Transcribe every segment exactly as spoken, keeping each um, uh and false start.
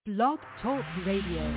Blog Talk Radio.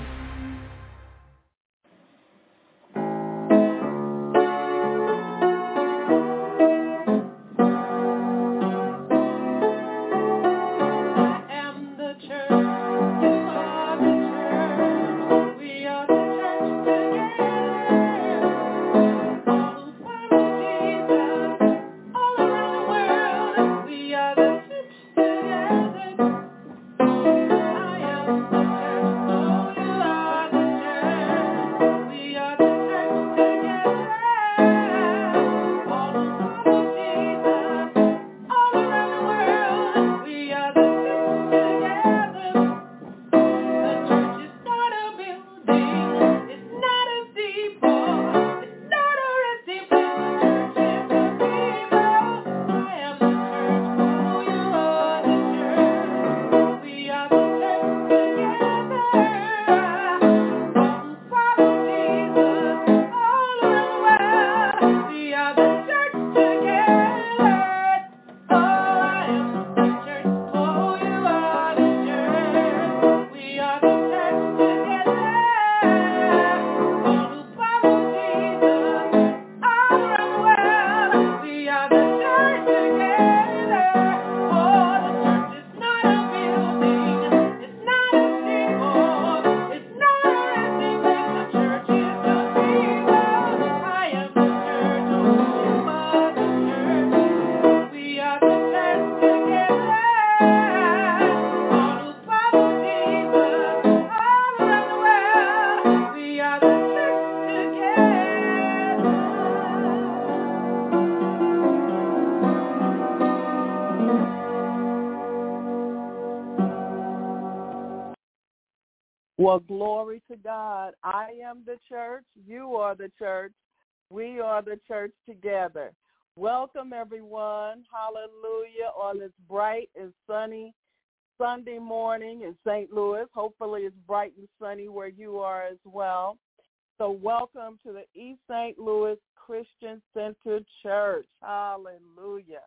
Well, glory to God. I am the church. You are the church. We are the church together. Welcome, everyone. Hallelujah. On this bright and sunny Sunday morning in Saint Louis. Hopefully it's bright and sunny where you are as well. So welcome to the East Saint Louis Christian Center Church. Hallelujah.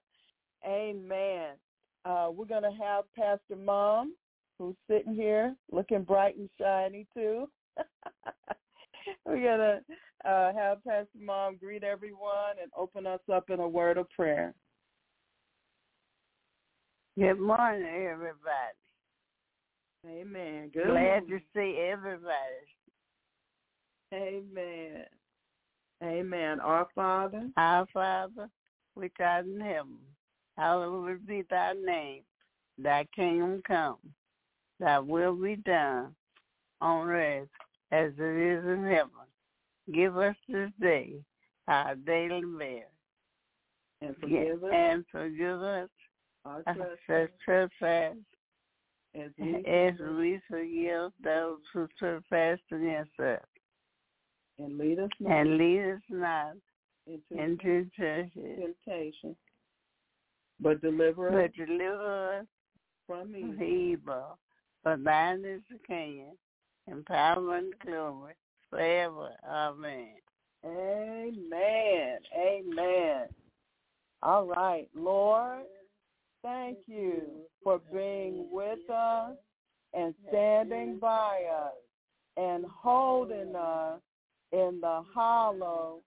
Amen. Uh, we're going to have Pastor Mom, who's sitting here looking bright and shiny, too. We're going to uh, have Pastor Mom greet everyone and open us up in a word of prayer. Good morning, everybody. Amen. Good Glad morning. to see everybody. Amen. Amen. Our Father. Our Father, which art in heaven, hallowed be thy name. Thy kingdom come. Thy will be done on earth as it is in heaven. Give us this day our daily bread. And forgive us. And forgive us our our trespass as we, as we forgive those who trespass against us. And lead us not, and lead us not into, into temptation, but deliver us, but deliver us from evil. evil. For thine is the kingdom, and power and glory, forever. Amen. Amen. Amen. All right, Lord, thank you for being with us and standing by us and holding us in the hollow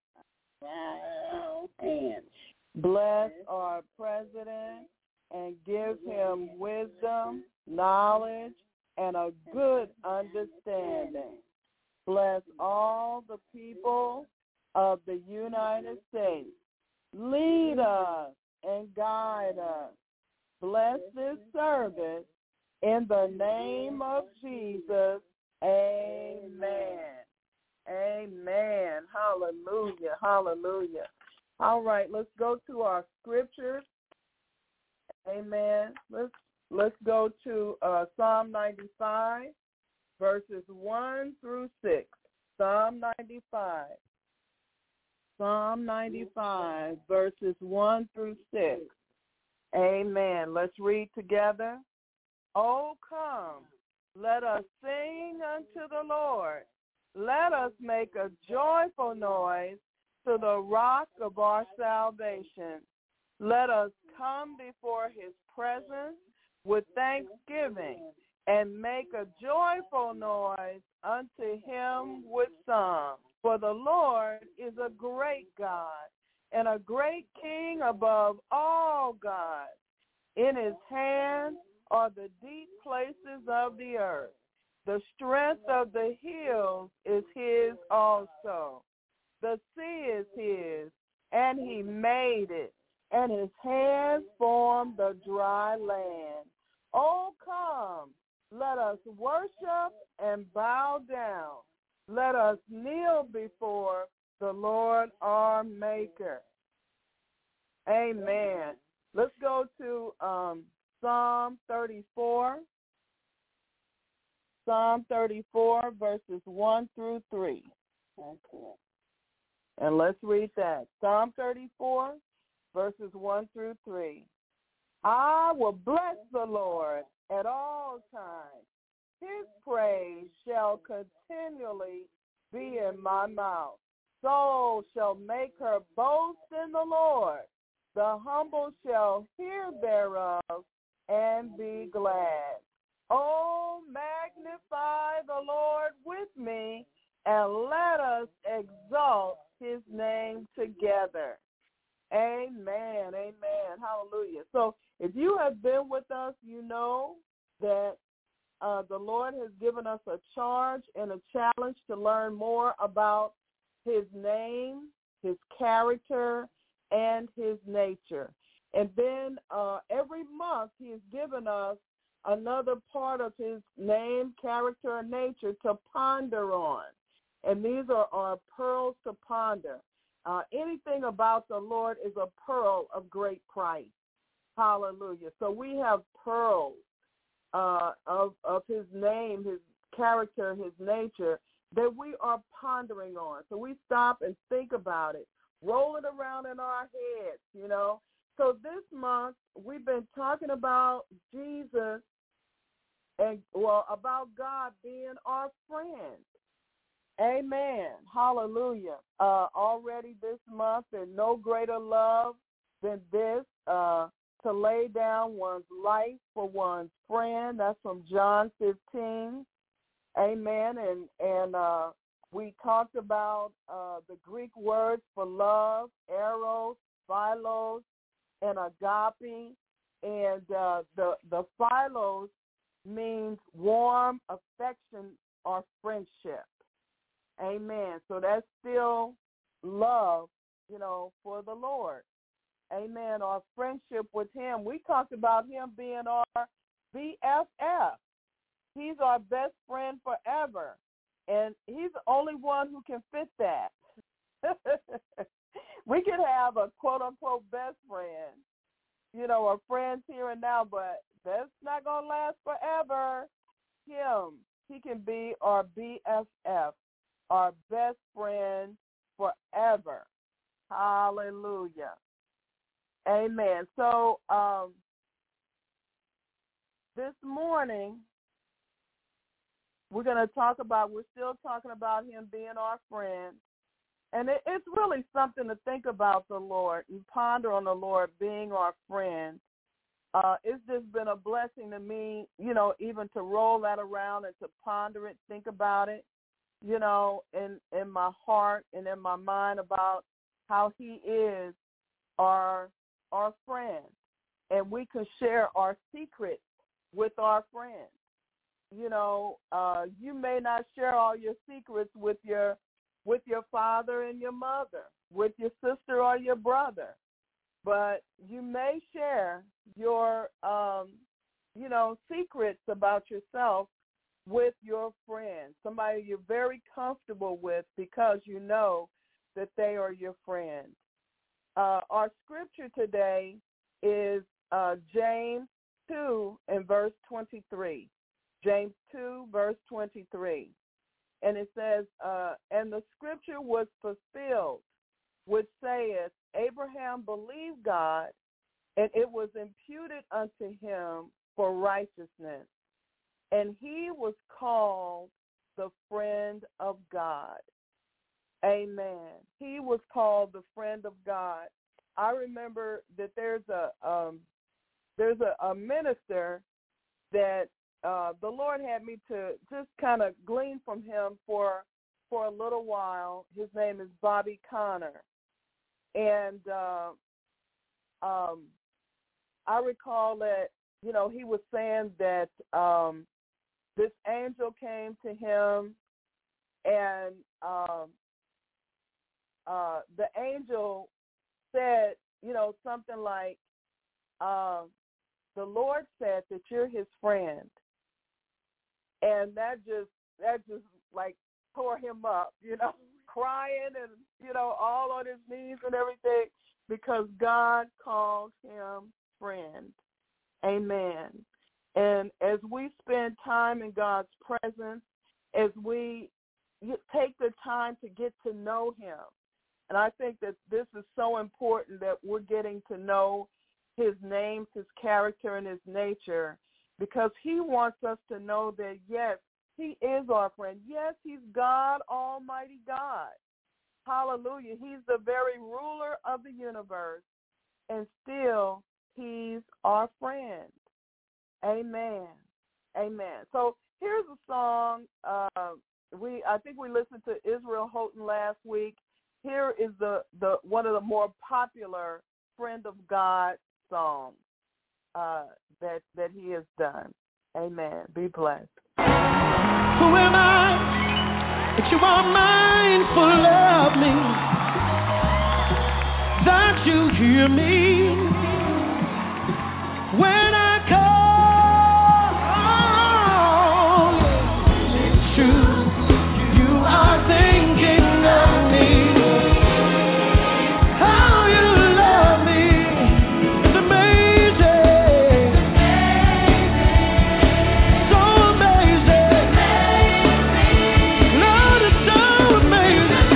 hands. Bless our president and give him wisdom, knowledge, and a good understanding. Bless all the people of the United States. Lead us and guide us. Bless this service in the name of Jesus. Amen. Amen. Hallelujah. Hallelujah. All right, let's go to our scriptures. Amen. Let's let's go to uh, Psalm ninety-five, verses one through six. Psalm ninety-five. Psalm ninety-five, verses one through six. Amen. Let's read together. Oh, come, let us sing unto the Lord. Let us make a joyful noise to the rock of our salvation. Let us come before his presence with thanksgiving and make a joyful noise unto him with songs. For the Lord is a great God and a great King above all gods. In his hand are the deep places of the earth. The strength of the hills is his also. The sea is his, and he made it, and his hands formed the dry land. Oh, come, let us worship and bow down. Let us kneel before the Lord our Maker. Amen. Let's go to um, Psalm thirty-four. Psalm thirty-four, verses one through three. Okay. And let's read that. Psalm thirty-four, verses one through three. I will bless the Lord at all times. His praise shall continually be in my mouth. Soul shall make her boast in the Lord. The humble shall hear thereof and be glad. Oh, magnify the Lord with me, and let us exalt his name together. Amen, amen, hallelujah. So if you have been with us, you know that uh, the Lord has given us a charge and a challenge to learn more about his name, his character, and his nature. And then uh, every month he has given us another part of his name, character, and nature to ponder on. And these are our pearls to ponder. Uh, anything about the Lord is a pearl of great price. Hallelujah. So we have pearls uh, of, of his name, his character, his nature that we are pondering on. So we stop and think about it, roll it around in our heads, you know. So this month we've been talking about Jesus and, well, about God being our friend. Amen. Hallelujah. Uh, already this month, there's no greater love than this, uh, to lay down one's life for one's friend. That's from John fifteen. Amen. And and uh, we talked about uh, the Greek words for love, eros, philos, and agape. And uh, the, the philos means warm affection or friendship. Amen. So that's still love, you know, for the Lord. Amen. Our friendship with him. We talked about him being our B F F. He's our best friend forever. And he's the only one who can fit that. We could have a quote-unquote best friend, you know, or friends here and now, but that's not going to last forever. Him, he can be our B F F, our best friend forever. Hallelujah. Amen. So um, this morning, we're going to talk about, we're still talking about him being our friend. And it, it's really something to think about the Lord and ponder on the Lord being our friend. Uh, it's just been a blessing to me, you know, even to roll that around and to ponder it, think about it, you know, in, in my heart and in my mind about how he is our our friend. And we can share our secrets with our friends. You know, uh, you may not share all your secrets with your with your father and your mother, with your sister or your brother, but you may share your, um, you know, secrets about yourself with your friend, somebody you're very comfortable with because you know that they are your friend. Uh, our scripture today is uh, James two and verse twenty-three. James two, verse twenty-three. And it says, uh, and the scripture was fulfilled, which saith, Abraham believed God, and it was imputed unto him for righteousness. And he was called the friend of God. Amen. He was called the friend of God. I remember that there's a um, there's a, a minister that uh, the Lord had me to just kind of glean from him for for a little while. His name is Bobby Conner. And uh, um, I recall that, you know, he was saying that um, this angel came to him, and um, uh, the angel said, you know, something like, uh, the Lord said that you're his friend. And that just, that just like tore him up, you know, crying and, you know, all on his knees and everything, because God calls him friend. Amen. And as we spend time in God's presence, as we take the time to get to know him, and I think that this is so important that we're getting to know his name, his character, and his nature, because he wants us to know that, yes, he is our friend. Yes, he's God, Almighty God. Hallelujah. He's the very ruler of the universe, and still he's our friend. Amen. Amen. So here's a song. Uh, we I think we listened to Israel Houghton last week. Here is the, the one of the more popular Friend of God songs uh, that that he has done. Amen. Be blessed. Who am I that you are mindful of me, that you hear me when I call? It's true, you are thinking of me. How you love me is amazing, so amazing. Lord, it's so amazing.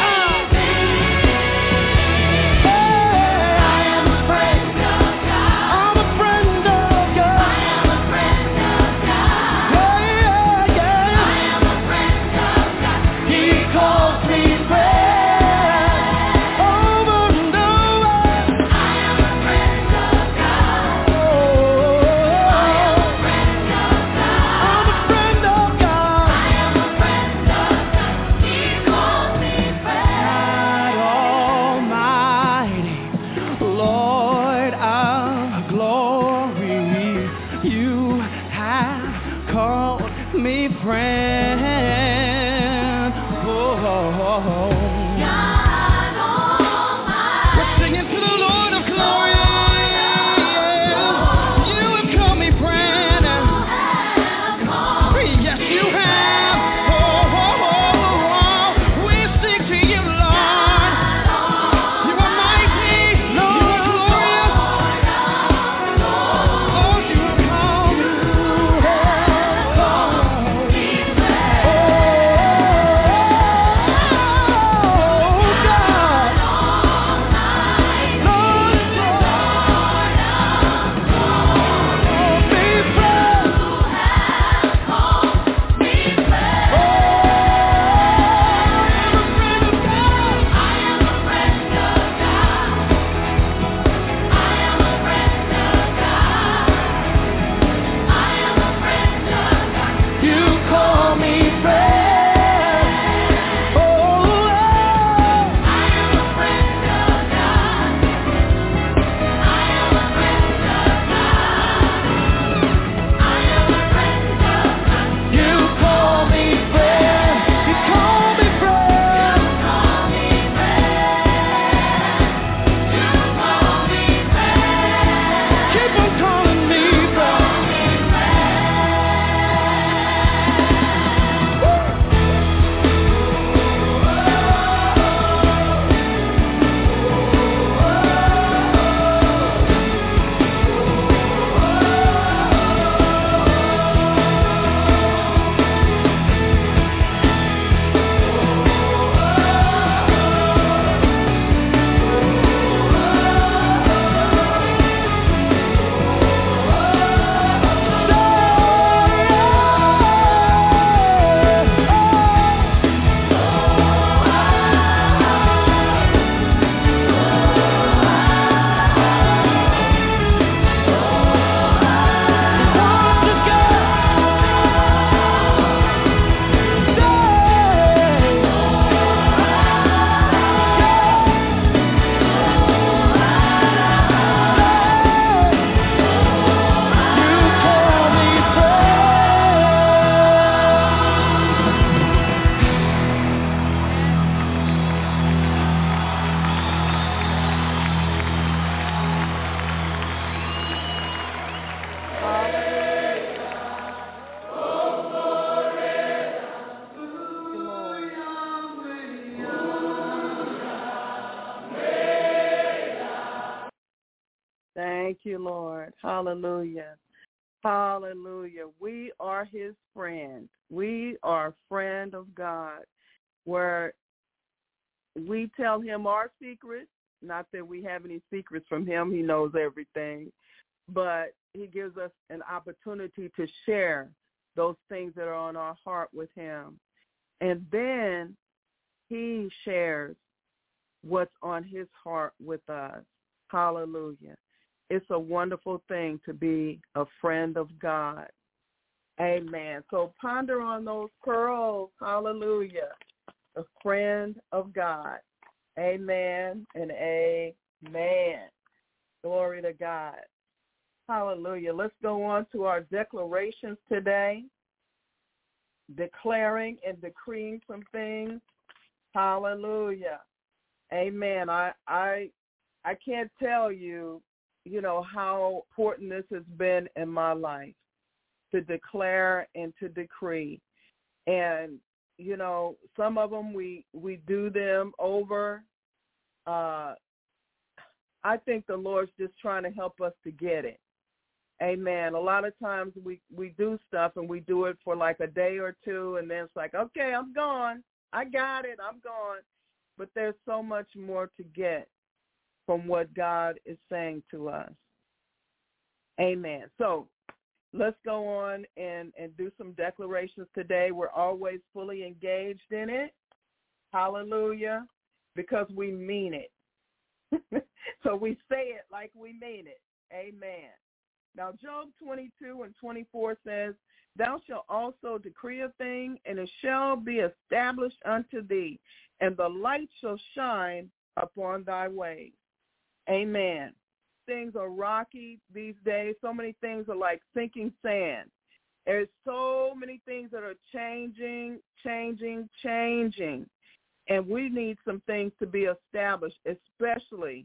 I am a friend of God. I'm a friend of God. I am a friend of God. Yeah, yeah, yeah. I am a friend of God. He calls me friend over and over. I am a friend of God. I am a friend of God. I'm a friend of God. I am a friend of God. He calls me friend. God Almighty, Lord of glory, you have called me friend. Oh, God Almighty, we're singing to the Lord of glory. You have called me friend. Yes, you have. Oh, oh, oh, oh. We sing to you, Lord. You are mighty. You are glorious. Oh, you have called. You have called me friend. Oh, you, Lord. Hallelujah. Hallelujah. We are his friend. We are a friend of God, where we tell him our secrets. Not that we have any secrets from him. He knows everything. But he gives us an opportunity to share those things that are on our heart with him. And then he shares what's on his heart with us. Hallelujah. It's a wonderful thing to be a friend of God. Amen. So ponder on those pearls. Hallelujah. A friend of God. Amen and amen. Glory to God. Hallelujah. Let's go on to our declarations today. Declaring and decreeing some things. Hallelujah. Amen. I I I can't tell you, you know, how important this has been in my life, to declare and to decree. And, you know, some of them we, we do them over. Uh, I think the Lord's just trying to help us to get it. Amen. A lot of times we, we do stuff and we do it for like a day or two, and then it's like, okay, I'm gone. I got it. I'm gone. But there's so much more to get from what God is saying to us. Amen. So let's go on and, and do some declarations today. We're always fully engaged in it. Hallelujah. Because we mean it. So we say it like we mean it. Amen. Now, Job twenty-two and twenty-four says, thou shalt also decree a thing, and it shall be established unto thee, and the light shall shine upon thy ways. Amen. Things are rocky these days. So many things are like sinking sand. There's so many things that are changing, changing, changing. And we need some things to be established, especially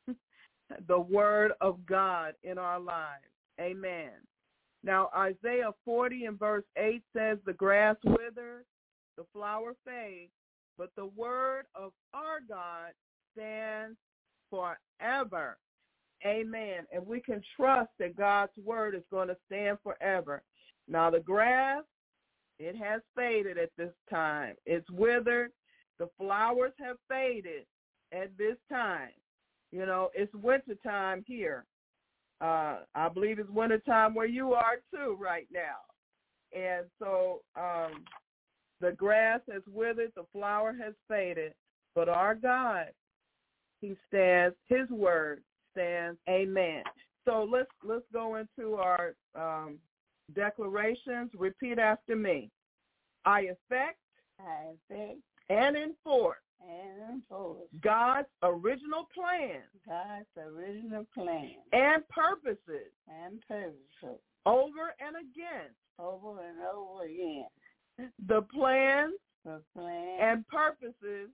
the word of God in our lives. Amen. Now, Isaiah forty and verse eight says, the grass withers, the flower fades, but the word of our God stands forever. Amen. And we can trust that God's word is going to stand forever. Now, the grass, it has faded at this time. It's withered. The flowers have faded at this time. You know, it's winter time here. Uh, I believe it's winter time where you are too right now. And so um, the grass has withered, the flower has faded, but our God, he stands, his word stands. Amen. So let's let's go into our um, declarations. Repeat after me. I affect, I affect and enforce and enforce God's original plan, God's original plan and purposes and purposes over and against over and over again. the plans The plan and purposes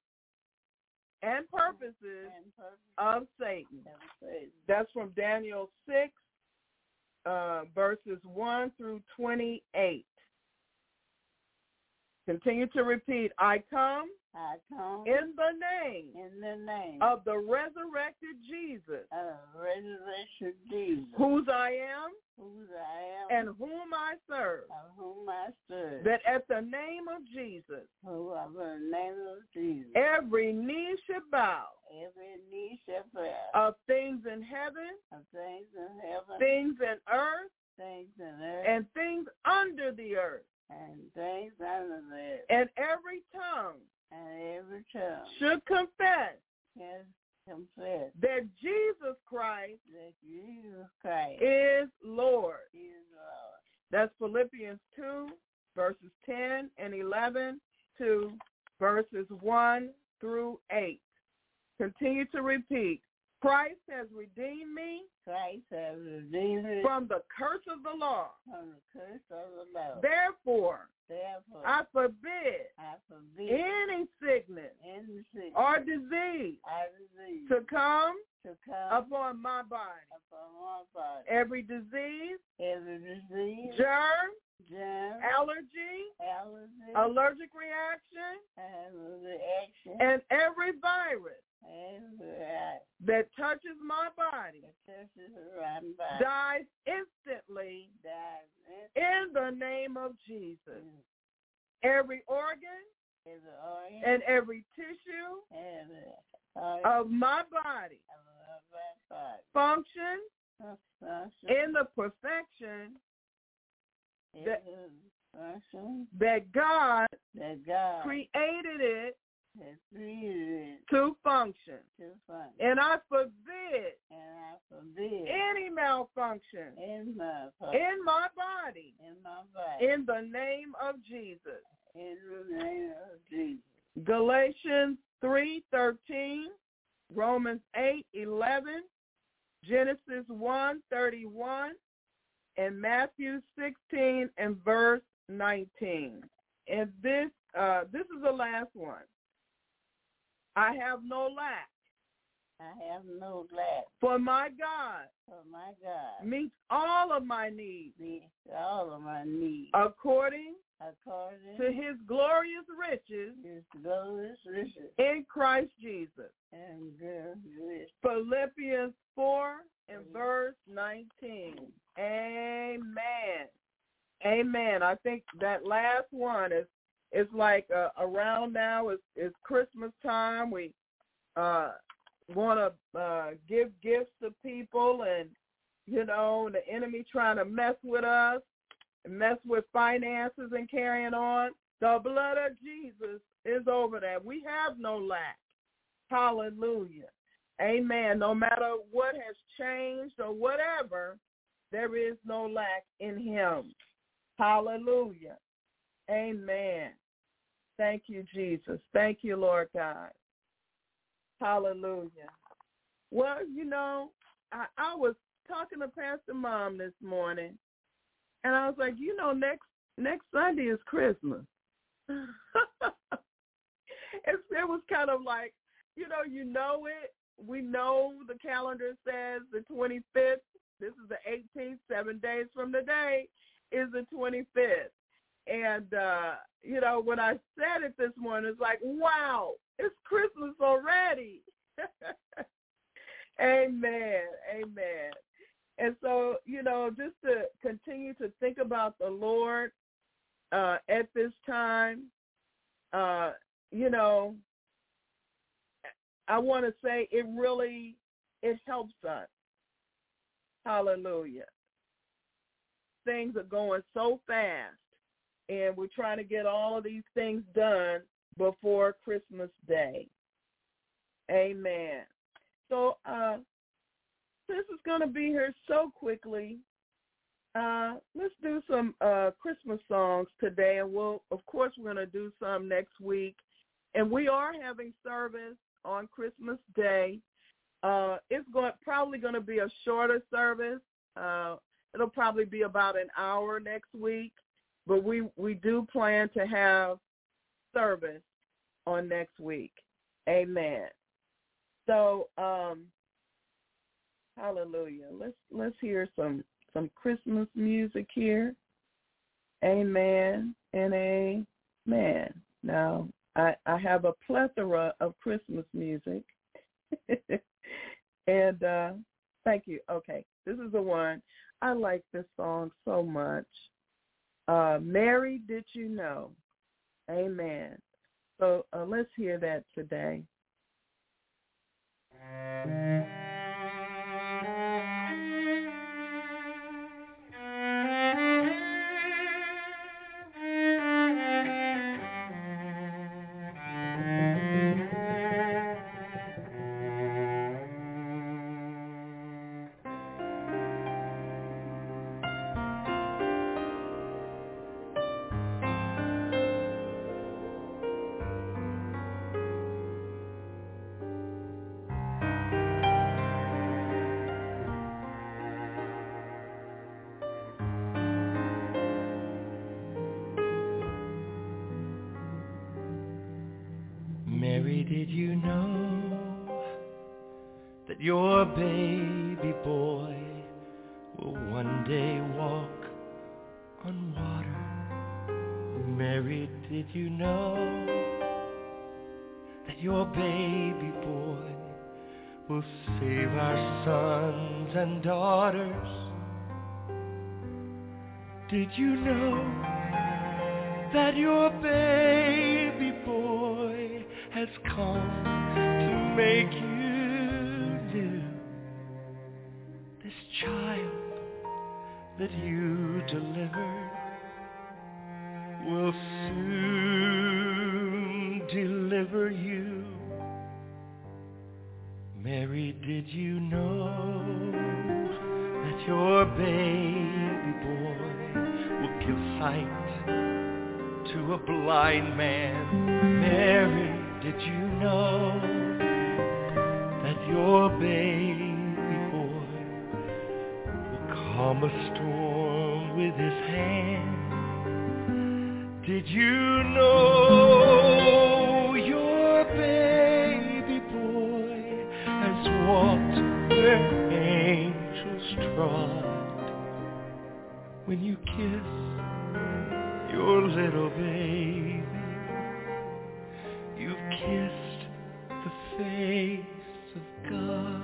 and purposes and purposes of Satan. of Satan. That's from Daniel six, uh, verses one through twenty-eight. Continue to repeat. I come I come in the name in the name of the resurrected Jesus, of resurrection Jesus, whose I am whose I am and whom I serve, of whom I serve, that at the name of Jesus, who of the name of Jesus, every knee should bow, every knee shall bow, of things in heaven, of things in heaven, things in earth, things in earth, and things under the earth, and things under the earth, and every tongue and every tongue should confess can confess that Jesus Christ that Jesus Christ is Lord. is Lord. That's Philippians two, verses ten and eleven to verses one through eight. Continue to repeat. Christ has redeemed me Christ has redeemed me from the curse of the law. from the curse of the law. Therefore, Therefore, I forbid I forbid any sickness any sickness or disease or disease to come to come upon my body. upon my body. Every disease, Every disease, germ, germ, allergy, allergy, allergic reaction, and reaction, and every virus every eye that touches my body that touches my body dies instantly dies in the name of Jesus. Every organ every organ and every tissue every organ of my body of my body function function in the perfection in that- the function that God that God created it has created to function. to function. And I forbid And I forbid any malfunction in my body, in my body in my body, in the name of Jesus. in the name of Jesus. Galatians three thirteen, Romans eight eleven, Genesis one thirty-one, and Matthew sixteen and verse nineteen. And this uh, this is the last one. I have no lack, I have no lack, for my God for my God meets all of my needs meets all of my needs according according to his glorious riches his glorious riches in Christ Jesus. and good riches. Philippians four and verse nineteen. Amen. Amen. I think that last one is is like uh, around now is is Christmas time. We uh, want to uh, give gifts to people, and you know the enemy trying to mess with us, mess with finances and carrying on. The blood of Jesus is over that. We have no lack. Hallelujah. Amen. No matter what has changed or whatever, there is no lack in him. Hallelujah. Amen. Thank you, Jesus. Thank you, Lord God. Hallelujah. Well, you know, I, I was talking to Pastor Mom this morning, and I was like, you know, next next Sunday is Christmas. It's, it was kind of like, you know, you know it. We know the calendar says the twenty-fifth. This is the eighteenth. Seven days from today is the twenty-fifth. And, uh, you know, when I said it this morning, it's like, wow, it's Christmas already. Amen. Amen. And so, you know, just to continue to think about the Lord uh, at this time, uh, you know, I want to say it really, it helps us. Hallelujah. Things are going so fast, and we're trying to get all of these things done before Christmas Day. Amen. So uh, this is going to be here so quickly. Uh, let's do some uh, Christmas songs today, and we'll, of course, we're going to do some next week. And we are having service on Christmas Day. Uh, it's going probably going to be a shorter service. Uh, it'll probably be about an hour next week, but we, we do plan to have service on next week. Amen. So, um, hallelujah. Let's let's hear some some Christmas music here. Amen and amen. Now, I, I have a plethora of Christmas music. And uh, thank you. Okay, this is the one. I like this song so much. Uh, Mary, Did You Know? Amen. So uh, let's hear that today. Mary, did you know that your baby boy will one day walk on water? Mary, did you know that your baby boy will save our sons and daughters. Did you know that your baby boy has come to make you new? This child that you delivered will soon deliver you. Mary, did you know that your baby boy will give sight to a blind man? Mary, did you know that your baby boy will calm a storm with his hand? Did you know your baby boy has walked where angels trod? When you kiss your little baby, you've kissed the face of God.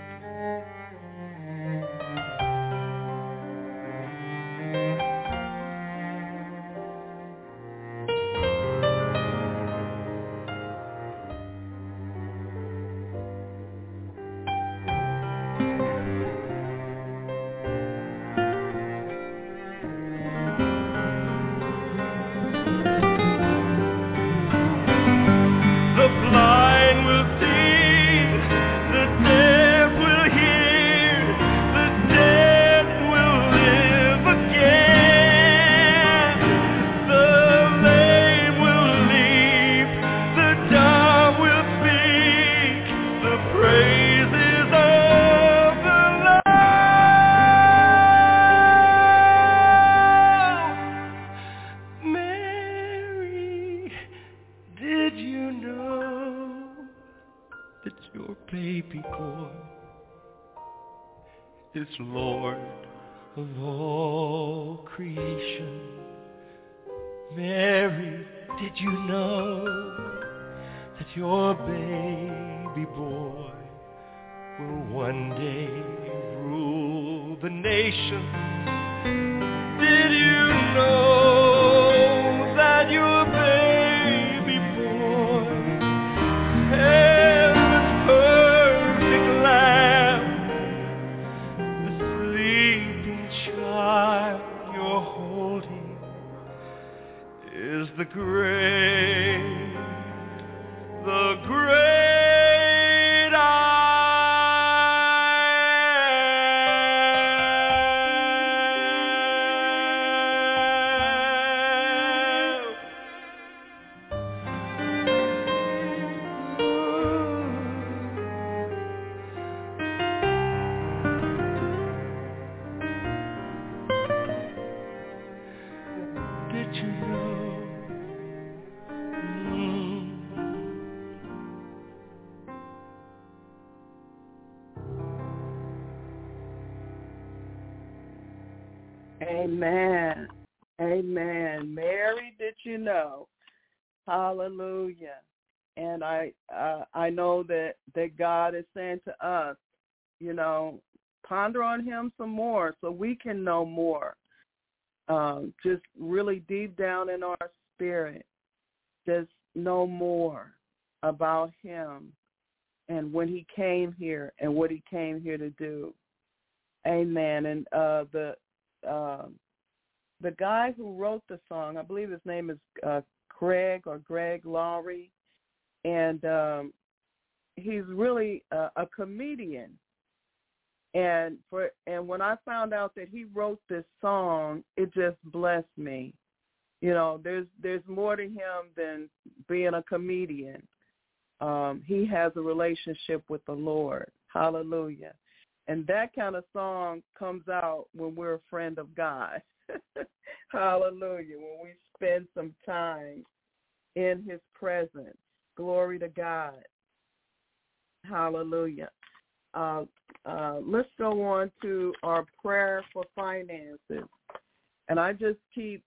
Is Lord of all creation. Mary, did you know that your baby boy will one day rule the nations? Did you know that your baby boy has this perfect lamb? You're holding is the great, the great Amen. Amen. Mary, did you know? Hallelujah. And I uh, I know that, that God is saying to us, you know, ponder on him some more so we can know more. Um, just really deep down in our spirit, just know more about him and when he came here and what he came here to do. Amen. And uh, the uh, the guy who wrote the song, I believe his name is uh, Craig or Greg Laurie, and um, he's really a, a comedian. And for and when I found out that he wrote this song, it just blessed me. You know, there's there's more to him than being a comedian. Um, he has a relationship with the Lord. Hallelujah. And that kind of song comes out when we're a friend of God. Hallelujah. When we spend some time in his presence. Glory to God. Hallelujah. Uh, uh, let's go on to our prayer for finances. And I just keep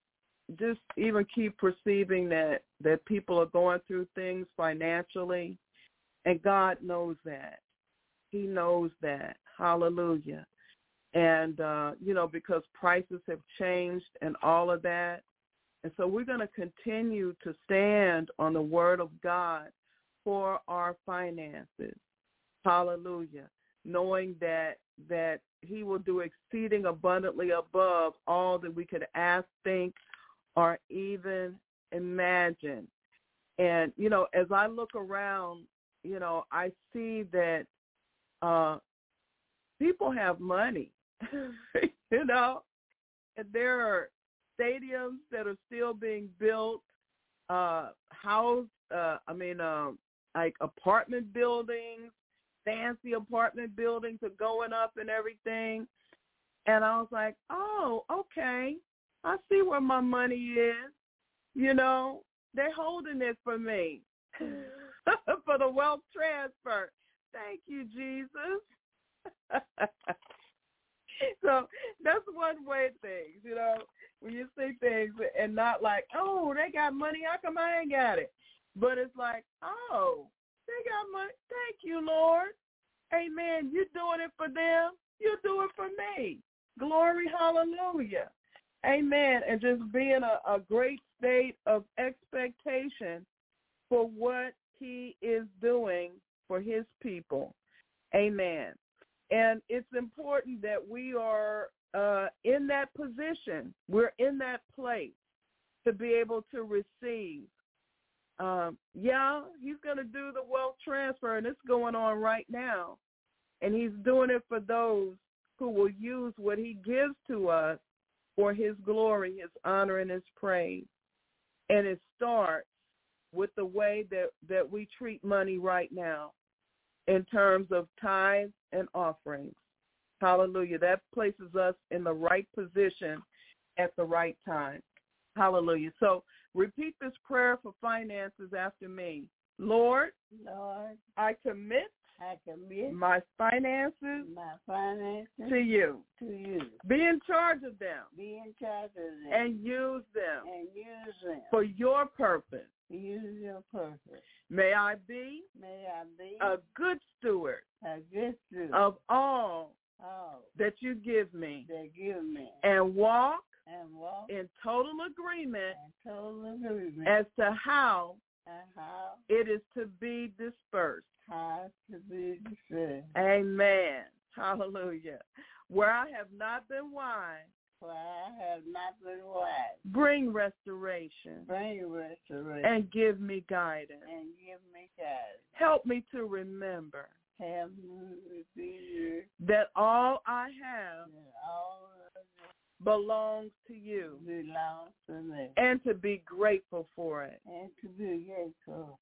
just even keep perceiving that, that people are going through things financially, and God knows that. He knows that. Hallelujah. And, uh, you know, because prices have changed and all of that. And so we're going to continue to stand on the word of God for our finances. Hallelujah. Knowing that that he will do exceeding abundantly above all that we could ask, think, or even imagine. And, you know, as I look around, you know, I see that uh, people have money, you know, and there are stadiums that are still being built, uh, house, uh, I mean, uh, like apartment buildings, fancy apartment buildings are going up and everything. And I was like, oh, okay, I see where my money is. You know, they're holding it for me, for the wealth transfer. Thank you, Jesus. So that's one way of things, you know, when you see things and not like, oh, they got money, how come I ain't got it? But it's like, oh, they got money. Thank you, Lord. Amen. You're doing it for them. You do it for me. Glory, hallelujah. Amen. And just being a, a great state of expectation for what he is doing for his people. Amen. And it's important that we are uh, in that position. We're in that place to be able to receive. Um, yeah, he's going to do the wealth transfer, and it's going on right now. And he's doing it for those who will use what he gives to us for his glory, his honor, and his praise. And it starts with the way that, that we treat money right now in terms of tithes and offerings. Hallelujah. That places us in the right position at the right time. Hallelujah. So repeat this prayer for finances after me. Lord, Lord, I commit I commit my finances my finances to you. to you. Be in charge of them Be in charge of them and use them and use them for your purpose. use your purpose. May I be May I be a good steward a good steward of all all that you give me that give me and walk and walk in total agreement in total agreement as to how and how it is to be dispersed. how to be discerned. Amen. Hallelujah. Where I have not been wise, For I have not been wise. bring restoration Bring restoration and give me guidance. and give me guidance. Help me to remember Have me be that all I have that all of it belongs to you belongs to me, and to be grateful for it. and to be grateful.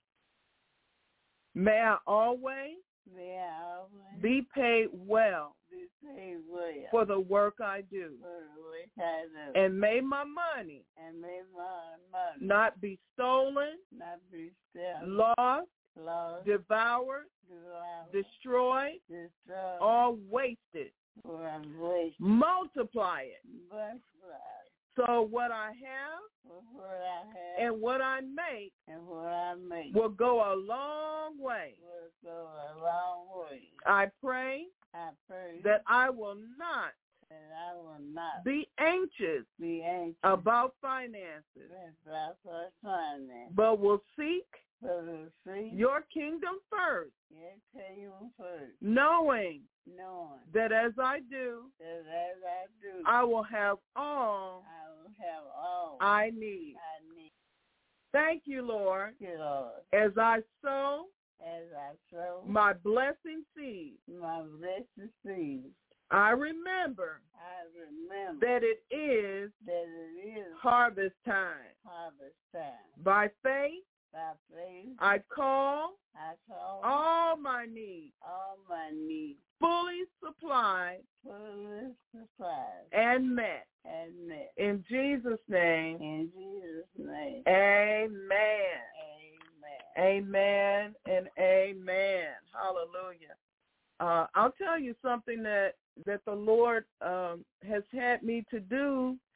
May I always May I always be paid well be paid well for the work I do. for the work I do, And may my money and may my money not be stolen, not be stolen, lost, lost, devoured, devoured, destroyed, destroyed, or wasted. or wasted. Multiply it. But So what I have what I have and what I make and what I make will go a long way. will go a long way. I pray I pray that I will not that I will not be anxious be anxious about finances, about our finance, but will seek but will see your kingdom first, your kingdom first, knowing knowing that as I do, that as I do, I will have all I will have all I need. I need. Thank you, Lord, You, Lord, as I sow as I sow my blessing seed. my blessed seed. I remember I remember that it is that it is harvest time. harvest time. By faith, By faith, I call I call all my needs all my needs fully supplied fully supplied and met. and met. In Jesus' name, In Jesus' name, amen. amen. Amen and amen. Hallelujah. Uh, I'll tell you something that, that the Lord um, has had me to do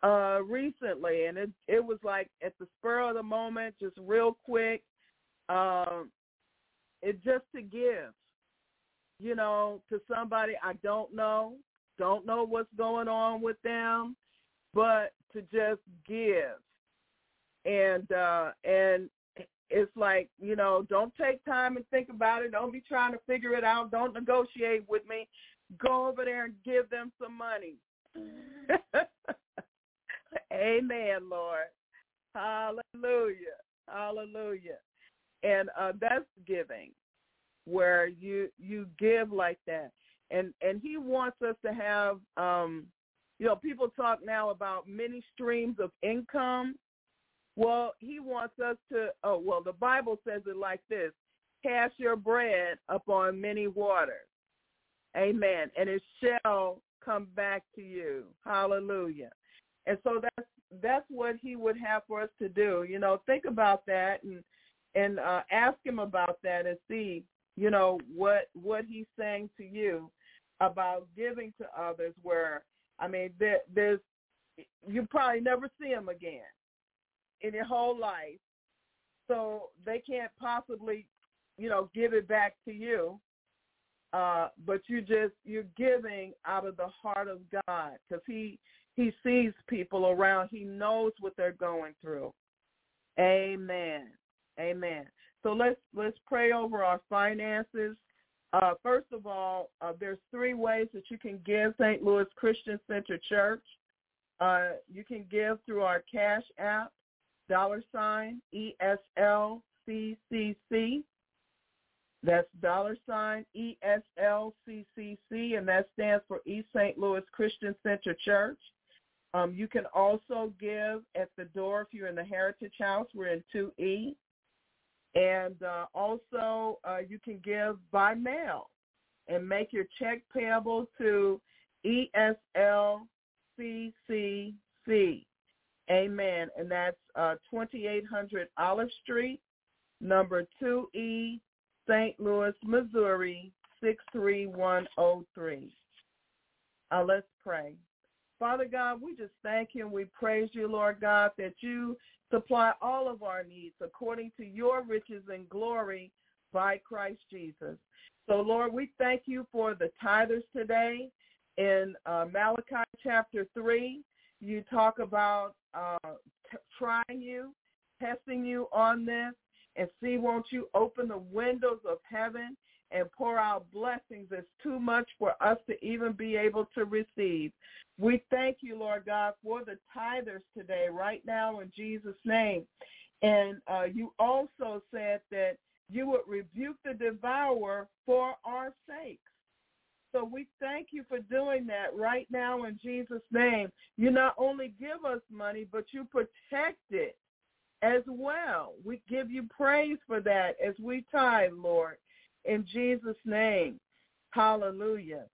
uh, recently, and it it was like at the spur of the moment, just real quick. Um, it just to give, you know, to somebody I don't know, don't know what's going on with them, but to just give. And uh, and it's like, you know, don't take time and think about it. Don't be trying to figure it out. Don't negotiate with me. Go over there and give them some money. Amen, Lord. Hallelujah. Hallelujah. And uh, that's giving, where you you give like that. And and he wants us to have, um, you know, people talk now about many streams of income. Well, he wants us to, oh, well, the Bible says it like this: cast your bread upon many waters. Amen. And it shall come back to you. Hallelujah. And so that's that's what he would have for us to do. You know, think about that and and uh, ask him about that and see, you know, what what he's saying to you about giving to others. Where, I mean, there, there's you probably never see him again in your whole life, so they can't possibly, you know, give it back to you. Uh, but you just you're giving out of the heart of God, because he he sees people around. He knows what they're going through. Amen. Amen. So let's let's pray over our finances. Uh, first of all, uh, there's three ways that you can give Saint Louis Christian Center Church. Uh, you can give through our Cash App, dollar sign E S L C C C. That's dollar sign E S L C C C, and that stands for East Saint Louis Christian Center Church. Um, you can also give at the door if you're in the Heritage House. We're in two E. And uh, also uh, you can give by mail and make your check payable to E S L C C C. Amen. And that's uh, twenty-eight hundred Olive Street, number two E, Saint Louis, Missouri, six three one oh three. Uh, let's pray. Father God, we just thank you and we praise you, Lord God, that you supply all of our needs according to your riches and glory by Christ Jesus. So, Lord, we thank you for the tithers today. In uh, Malachi chapter three, you talk about uh, t- trying you, testing you on this, and see, won't you open the windows of heaven and pour out blessings that's too much for us to even be able to receive. We thank you, Lord God, for the tithers today, right now, in Jesus' name. And uh, you also said that you would rebuke the devourer for our sakes. So we thank you for doing that right now in Jesus' name. You not only give us money, but you protect it as well. We give you praise for that as we tithe, Lord, in Jesus' name. Hallelujah.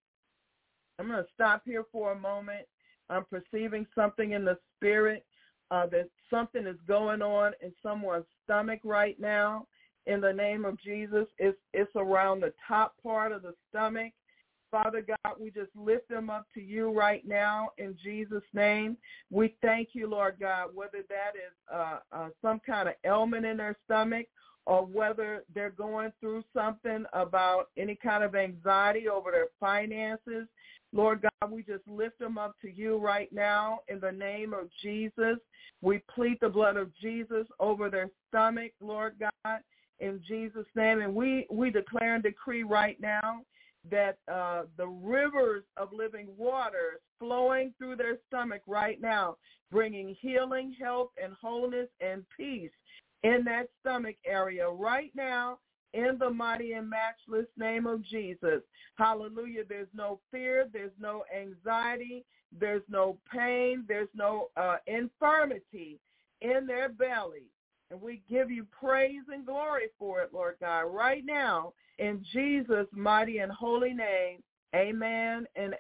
I'm going to stop here for a moment. I'm perceiving something in the spirit, uh, that something is going on in someone's stomach right now. In the name of Jesus, it's, it's around the top part of the stomach. Father God, we just lift them up to you right now in Jesus' name. We thank you, Lord God, whether that is uh, uh, some kind of ailment in their stomach, or whether they're going through something about any kind of anxiety over their finances. Lord God, we just lift them up to you right now in the name of Jesus. We plead the blood of Jesus over their stomach, Lord God, in Jesus' name. And we, we declare and decree right now that uh, the rivers of living waters flowing through their stomach right now, bringing healing, health, and wholeness and peace in that stomach area right now, in the mighty and matchless name of Jesus. Hallelujah. There's no fear. There's no anxiety. There's no pain. There's no uh, infirmity in their belly. And we give you praise and glory for it, Lord God, right now, in Jesus' mighty and holy name. Amen and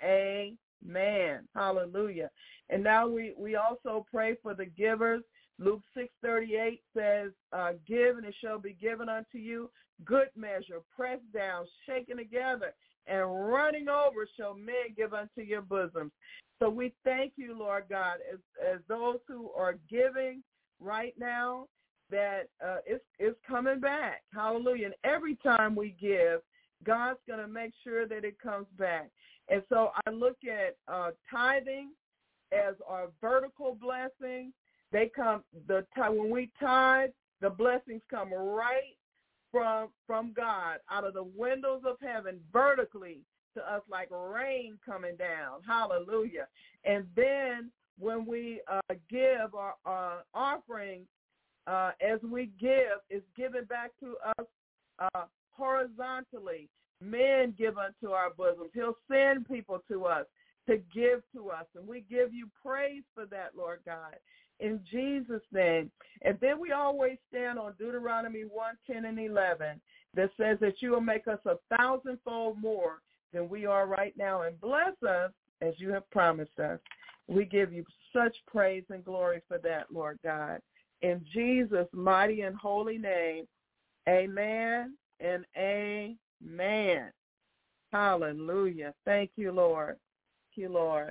amen. Hallelujah. And now we, we also pray for the givers. Luke six thirty-eight says, uh, give and it shall be given unto you, good measure, pressed down, shaken together, and running over shall men give unto your bosoms. So we thank you, Lord God, as, as those who are giving right now, that uh, it's, it's coming back. Hallelujah. And every time we give, God's going to make sure that it comes back. And so I look at uh, tithing as our vertical blessing. They come, the when we tithe, the blessings come right from from God out of the windows of heaven vertically to us like rain coming down. Hallelujah. And then when we uh, give our, our offering, uh, as we give, it's given back to us uh, horizontally. Men give unto our bosoms. He'll send people to us to give to us. And we give you praise for that, Lord God, in Jesus' name. And then we always stand on Deuteronomy one, ten, and eleven that says that you will make us a thousandfold more than we are right now and bless us as you have promised us. We give you such praise and glory for that, Lord God. In Jesus' mighty and holy name, amen and amen. Hallelujah. Thank you, Lord. Thank you, Lord.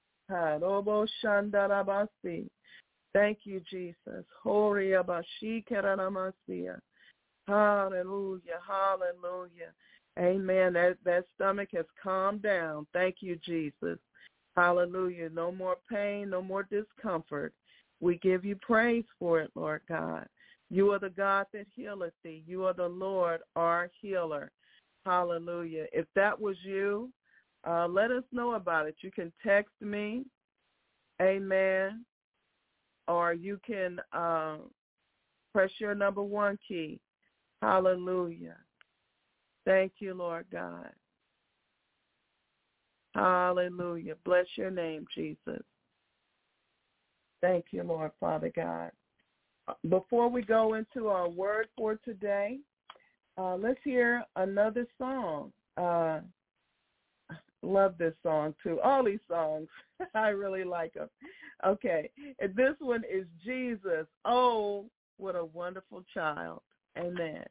Thank you, Jesus. Hallelujah. Hallelujah. Amen. That, that stomach has calmed down. Thank you, Jesus. Hallelujah. No more pain, no more discomfort. We give you praise for it, Lord God. You are the God that healeth thee. You are the Lord, our healer. Hallelujah. If that was you, uh, let us know about it. You can text me, amen, or you can uh, press your number one key. Hallelujah. Thank you, Lord God. Hallelujah. Bless your name, Jesus. Thank you, Lord, Father God. Before we go into our word for today, uh, let's hear another song. Uh, love this song, too. All these songs, I really like them. Okay, and this one is Jesus. Oh, what a wonderful child. Amen.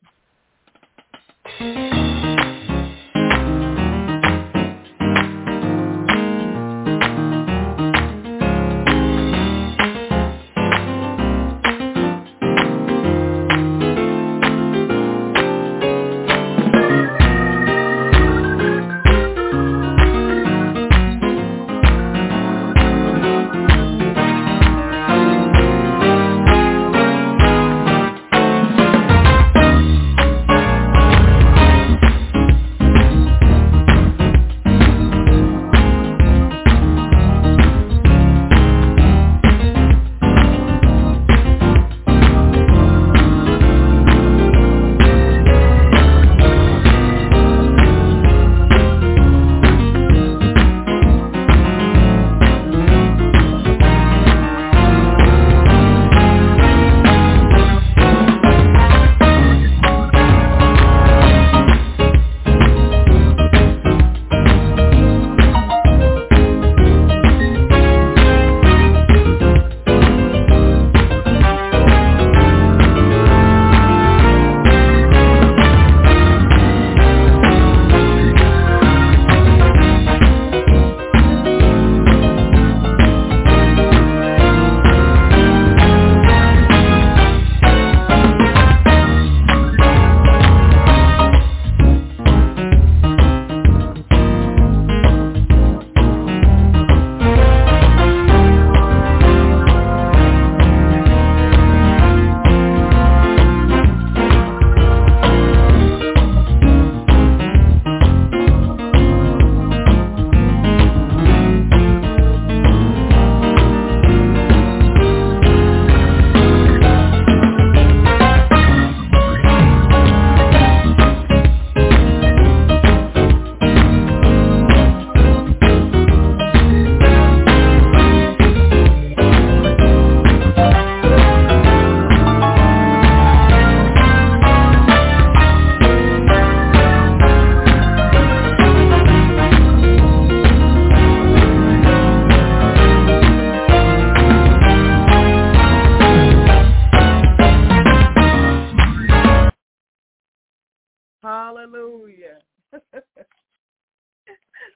Hallelujah.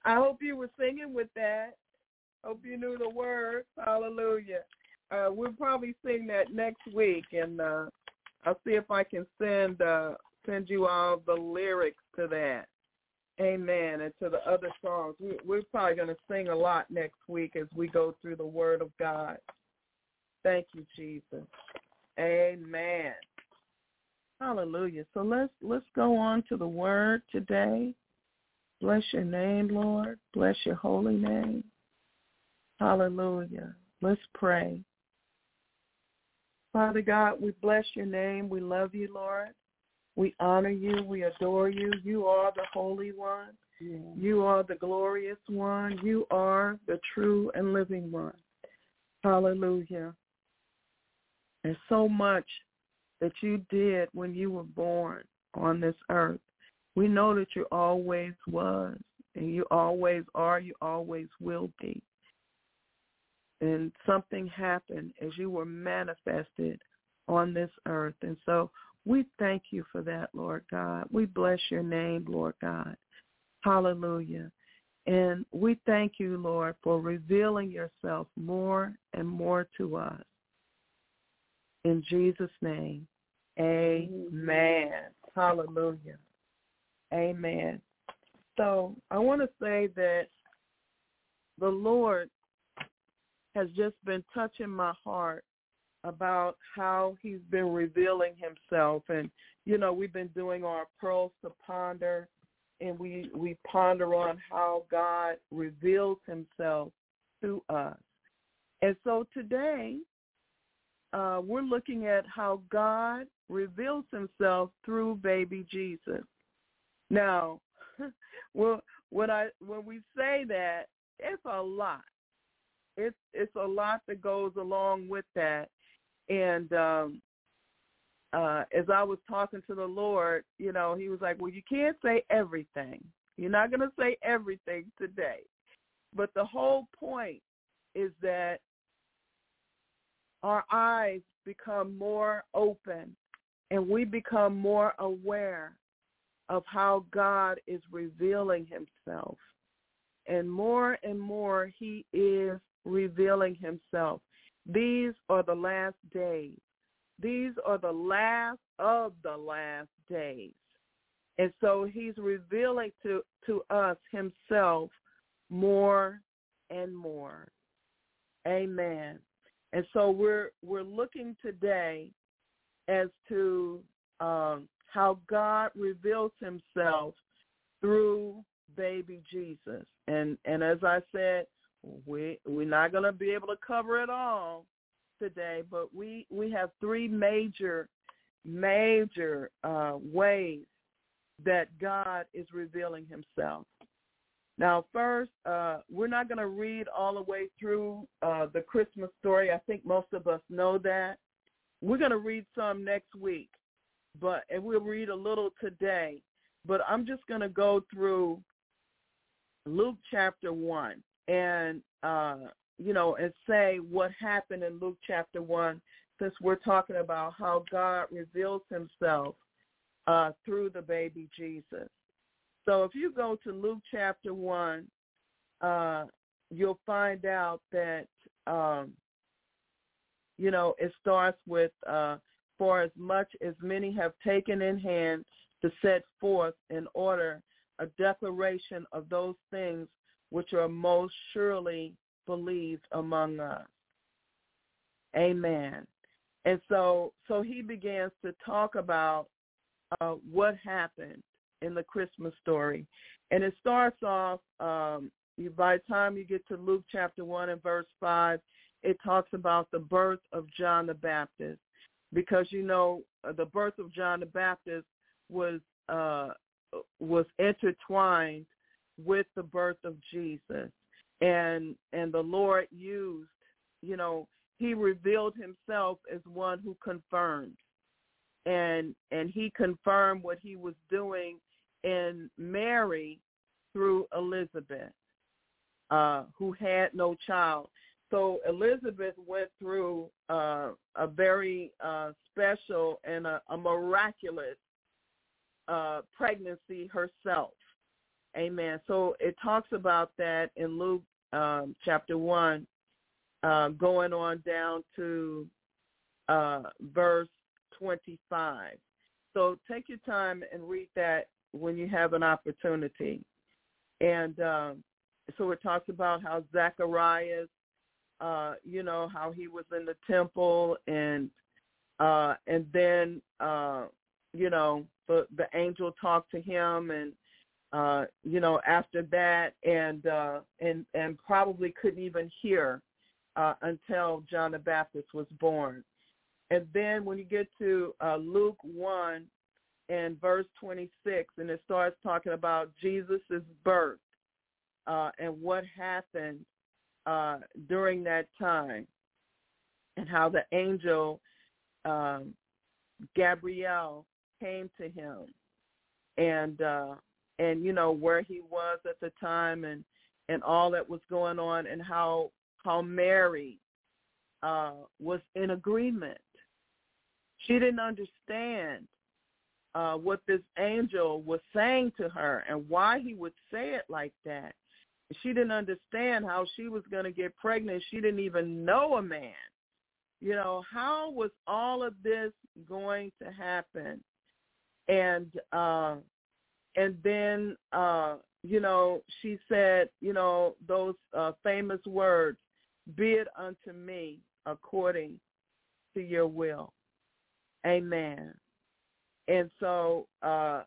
I hope you were singing with that. Hope you knew the words. Hallelujah. Uh, we'll probably sing that next week, and uh, I'll see if I can send uh, send you all the lyrics to that. Amen. And to the other songs. We, we're probably going to sing a lot next week as we go through the Word of God. Thank you, Jesus. Amen. Hallelujah. So let's let's go on to the Word today. Bless your name, Lord. Bless your holy name. Hallelujah. Let's pray. Father God, we bless your name. We love you, Lord. We honor you. We adore you. You are the Holy One. Yeah. You are the glorious one. You are the true and living one. Hallelujah. There's so much that you did when you were born on this earth. We know that you always was, and you always are, you always will be. And something happened as you were manifested on this earth. And so we thank you for that, Lord God. We bless your name, Lord God. Hallelujah. And we thank you, Lord, for revealing yourself more and more to us. In Jesus' name, amen. Hallelujah. Amen. So I want to say that the Lord has just been touching my heart about how he's been revealing himself. And, you know, we've been doing our Pearls to Ponder, and we, we ponder on how God reveals himself to us. And so today, uh, we're looking at how God reveals himself through baby Jesus. Now, well, when I when we say that, it's a lot. It's it's a lot that goes along with that. And um, uh, as I was talking to the Lord, you know, he was like, well, you can't say everything. You're not going to say everything today. But the whole point is that our eyes become more open and we become more aware of how God is revealing himself. And more and more he is revealing himself. These are the last days. These are the last of the last days. And so he's revealing to, to us himself more and more. Amen. And so we're we're looking today as to um, how God reveals himself through baby Jesus. And and as I said, we, we're not going to be able to cover it all today, but we, we have three major, major uh, ways that God is revealing himself. Now, first, uh, we're not going to read all the way through uh, the Christmas story. I think most of us know that. We're going to read some next week, but and we'll read a little today. But I'm just going to go through Luke chapter one and, uh, you know, and say what happened in Luke chapter one, since we're talking about how God reveals himself uh, through the baby Jesus. So if you go to Luke chapter one, uh, you'll find out that, um, you know, it starts with, uh, for as much as many have taken in hand to set forth in order a declaration of those things which are most surely believed among us. Amen. And so, so he begins to talk about uh, what happened in the Christmas story. And it starts off, um, you, by the time you get to Luke chapter one and verse five, it talks about the birth of John the Baptist. Because, you know, the birth of John the Baptist was uh, was intertwined with the birth of Jesus. And and the Lord used, you know, he revealed himself as one who confirmed. And and he confirmed what he was doing in Mary through Elizabeth, uh, who had no child. So Elizabeth went through uh, a very uh, special and a, a miraculous uh, pregnancy herself. Amen. So it talks about that in Luke um, chapter one, uh, going on down to uh, verse twenty-five. So take your time and read that when you have an opportunity. And um, so it talks about how Zacharias, uh, you know, how he was in the temple, and uh, and then, uh, you know, the, the angel talked to him, and, uh, you know, after that, and uh, and and probably couldn't even hear uh, until John the Baptist was born. And then when you get to uh, Luke one and verse twenty-six, and it starts talking about Jesus' birth uh, and what happened uh, during that time, and how the angel um, Gabriel came to him, and uh, and you know where he was at the time, and, and all that was going on, and how how Mary uh, was in agreement. She didn't understand uh, what this angel was saying to her and why he would say it like that. She didn't understand how she was going to get pregnant. She didn't even know a man. You know, how was all of this going to happen? And uh, and then, uh, you know, she said, you know, those uh, famous words, "Be it unto me according to your will." Amen. And so, uh,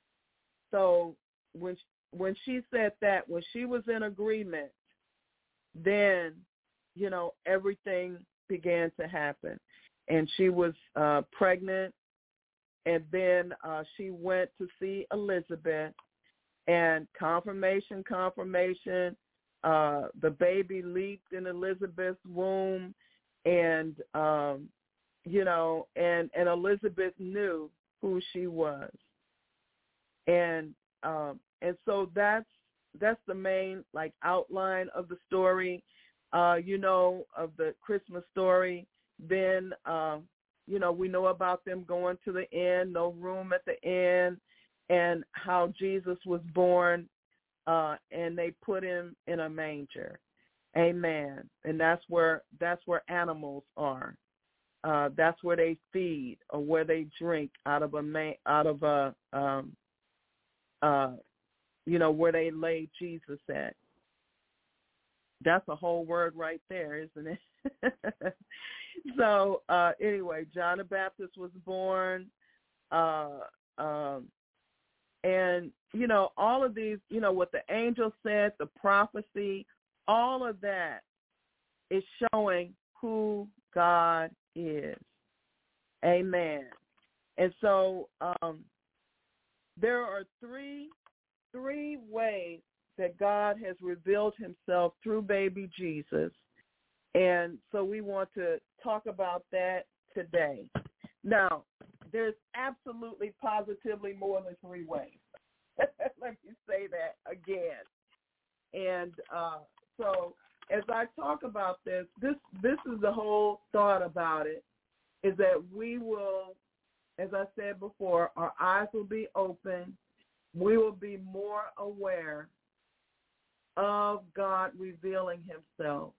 so when when she said that, when she was in agreement, then, you know, everything began to happen. And she was uh, pregnant, and then uh, she went to see Elizabeth, and confirmation, confirmation, uh, the baby leaped in Elizabeth's womb, and um, you know, and, and Elizabeth knew who she was. And um, and so that's that's the main, like, outline of the story, uh, you know, of the Christmas story. Then, uh, you know, we know about them going to the inn, no room at the inn, and how Jesus was born, uh, and they put him in a manger. Amen. And that's where that's where animals are. Uh, that's where they feed or where they drink out of a ma- out of a um, uh, you know, where they lay Jesus at. That's a whole word right there, isn't it? So uh, anyway, John the Baptist was born, uh, um, and you know, all of these, you know, what the angel said, the prophecy, all of that is showing who God is. Amen. And so um, there are three three ways that God has revealed himself through baby Jesus. And so we want to talk about that today. Now, there's absolutely positively more than three ways. Let me say that again. And uh, so as I talk about this, this this is the whole thought about it, is that we will, as I said before, our eyes will be open. We will be more aware of God revealing himself.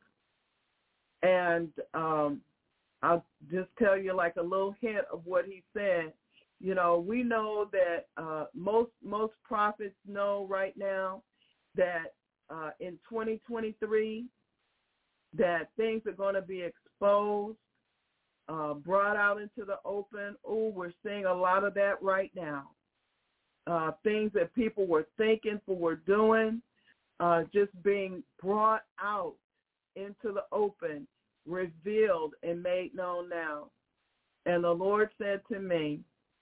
And um, I'll just tell you like a little hint of what he said. You know, we know that uh, most most prophets know right now that uh, in twenty twenty-three that things are going to be exposed, uh, brought out into the open. Oh, we're seeing a lot of that right now. Uh, things that people were thinking for were doing, uh, just being brought out into the open, revealed and made known now. And the Lord said to me,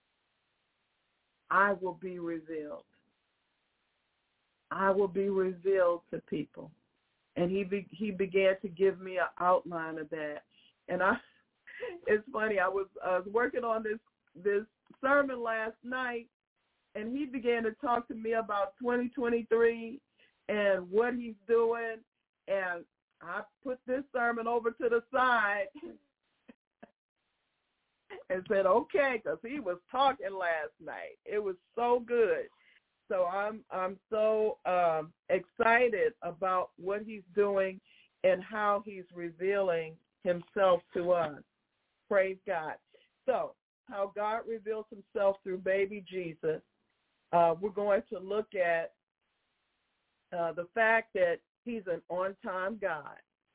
I will be revealed. I will be revealed to people. And he be, he began to give me an outline of that. And I, it's funny, I was, I was working on this this sermon last night, and he began to talk to me about twenty twenty-three and what he's doing. And I put this sermon over to the side and said, okay, because he was talking last night. It was so good. So I'm I'm so um, excited about what he's doing and how he's revealing himself to us. Praise God. So how God reveals himself through baby Jesus. Uh, we're going to look at uh, the fact that he's an on-time God.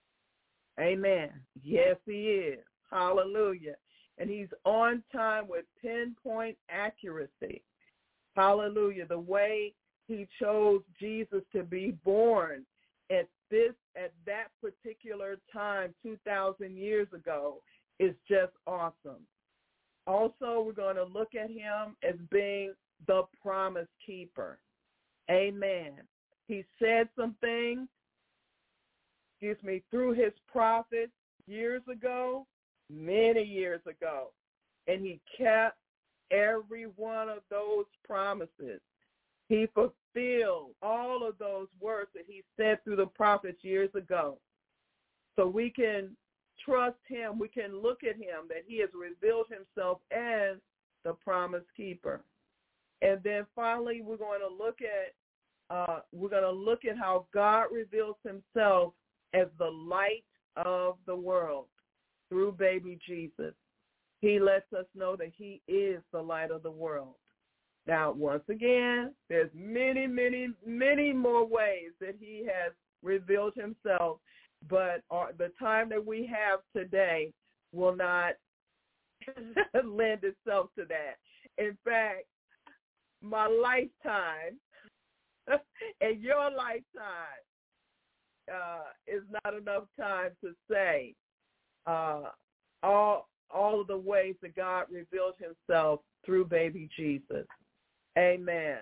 Amen. Yes, he is. Hallelujah. And he's on time with pinpoint accuracy. Hallelujah. The way he chose Jesus to be born at this, at that particular time, two thousand years ago, is just awesome. Also, we're going to look at him as being the promise keeper. Amen. He said some things, excuse me, through his prophets years ago, many years ago, and he kept every one of those promises. He fulfilled all of those words that he said through the prophets years ago. So we can trust him. We can look at him that he has revealed himself as the promise keeper. And then finally, we're going to look at uh, we're going to look at how God reveals himself as the light of the world through baby Jesus. He lets us know that he is the light of the world. Now, once again, there's many, many, many more ways that he has revealed himself, but our, the time that we have today will not lend itself to that. In fact, my lifetime and your lifetime uh, is not enough time to say uh, all all of the ways that God revealed himself through baby Jesus. Amen.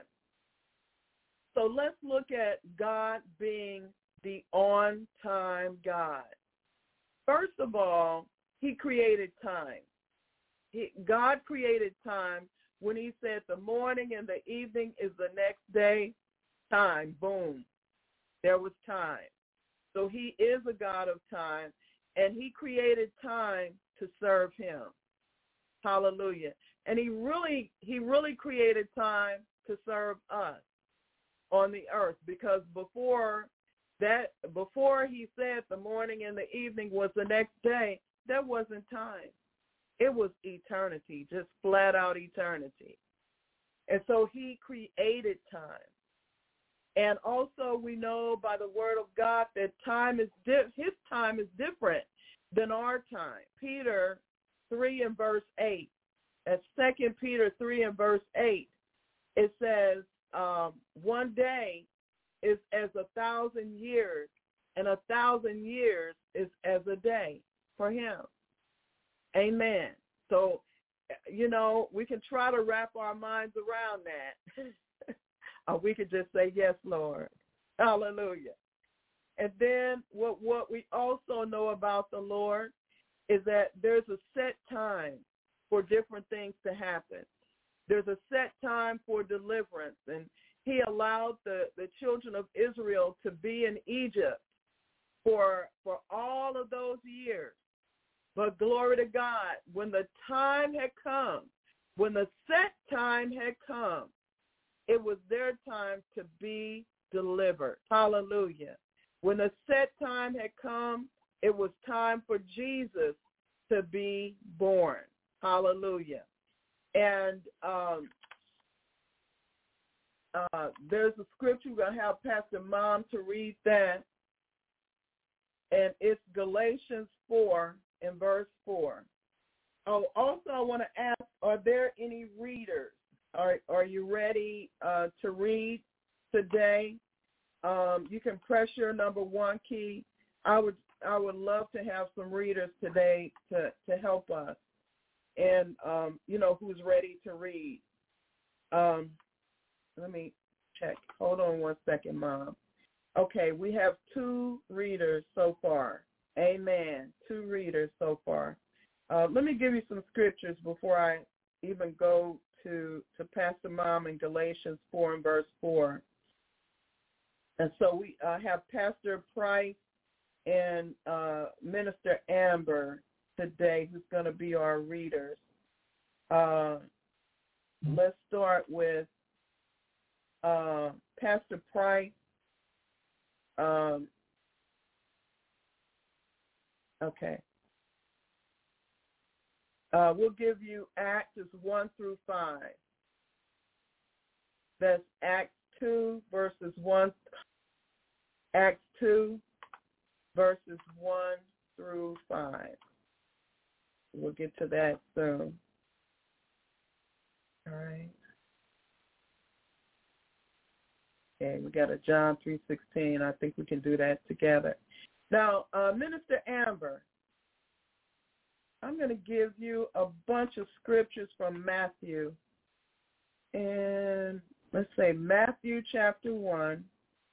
So let's look at God being the on-time God. First of all, he created time. He, God created time when he said the morning and the evening is the next day. Time, boom, there was time. So he is a God of time, and he created time to serve him. Hallelujah. And he really, he really created time to serve us on the earth, because before that, before he said the morning and the evening was the next day, that wasn't time. It was eternity, just flat out eternity. And so he created time. And also we know by the word of God that time is di- his time is different than our time. Peter three and verse eight. At Second Peter three and verse eight, it says, um, one day is as a thousand years, and a thousand years is as a day for him. Amen. So, you know, we can try to wrap our minds around that. Or we could just say, yes, Lord. Hallelujah. And then what, what we also know about the Lord is that there's a set time for different things to happen. There's a set time for deliverance. And he allowed the, the children of Israel to be in Egypt for, for all of those years. But glory to God, when the time had come, when the set time had come, it was their time to be delivered. Hallelujah. When the set time had come, it was time for Jesus to be born. Hallelujah. And um, uh, there's a scripture. We're going to have Pastor Mom to read that. And it's Galatians four and verse four. Oh, also I want to ask, are there any readers? Are are you ready uh, to read today? Um, you can press your number one key. I would I would love to have some readers today to, to help us, and um, you know who's ready to read. Um, let me check. Hold on one second, Mom. Okay, we have two readers so far. Amen. Two readers so far. Uh, let me give you some scriptures before I even go to to Pastor Mom in Galatians four and verse four. And so we uh, have Pastor Price and uh, Minister Amber today, who's going to be our readers. Uh, let's start with uh, Pastor Price, um, okay. Uh, we'll give you Acts one through five. That's Acts two, verses one, Acts two, verses one through five. We'll get to that soon. All right. Okay, we got a John three sixteen. I think we can do that together. Now, uh, Minister Amber, I'm going to give you a bunch of scriptures from Matthew. And let's say Matthew chapter one.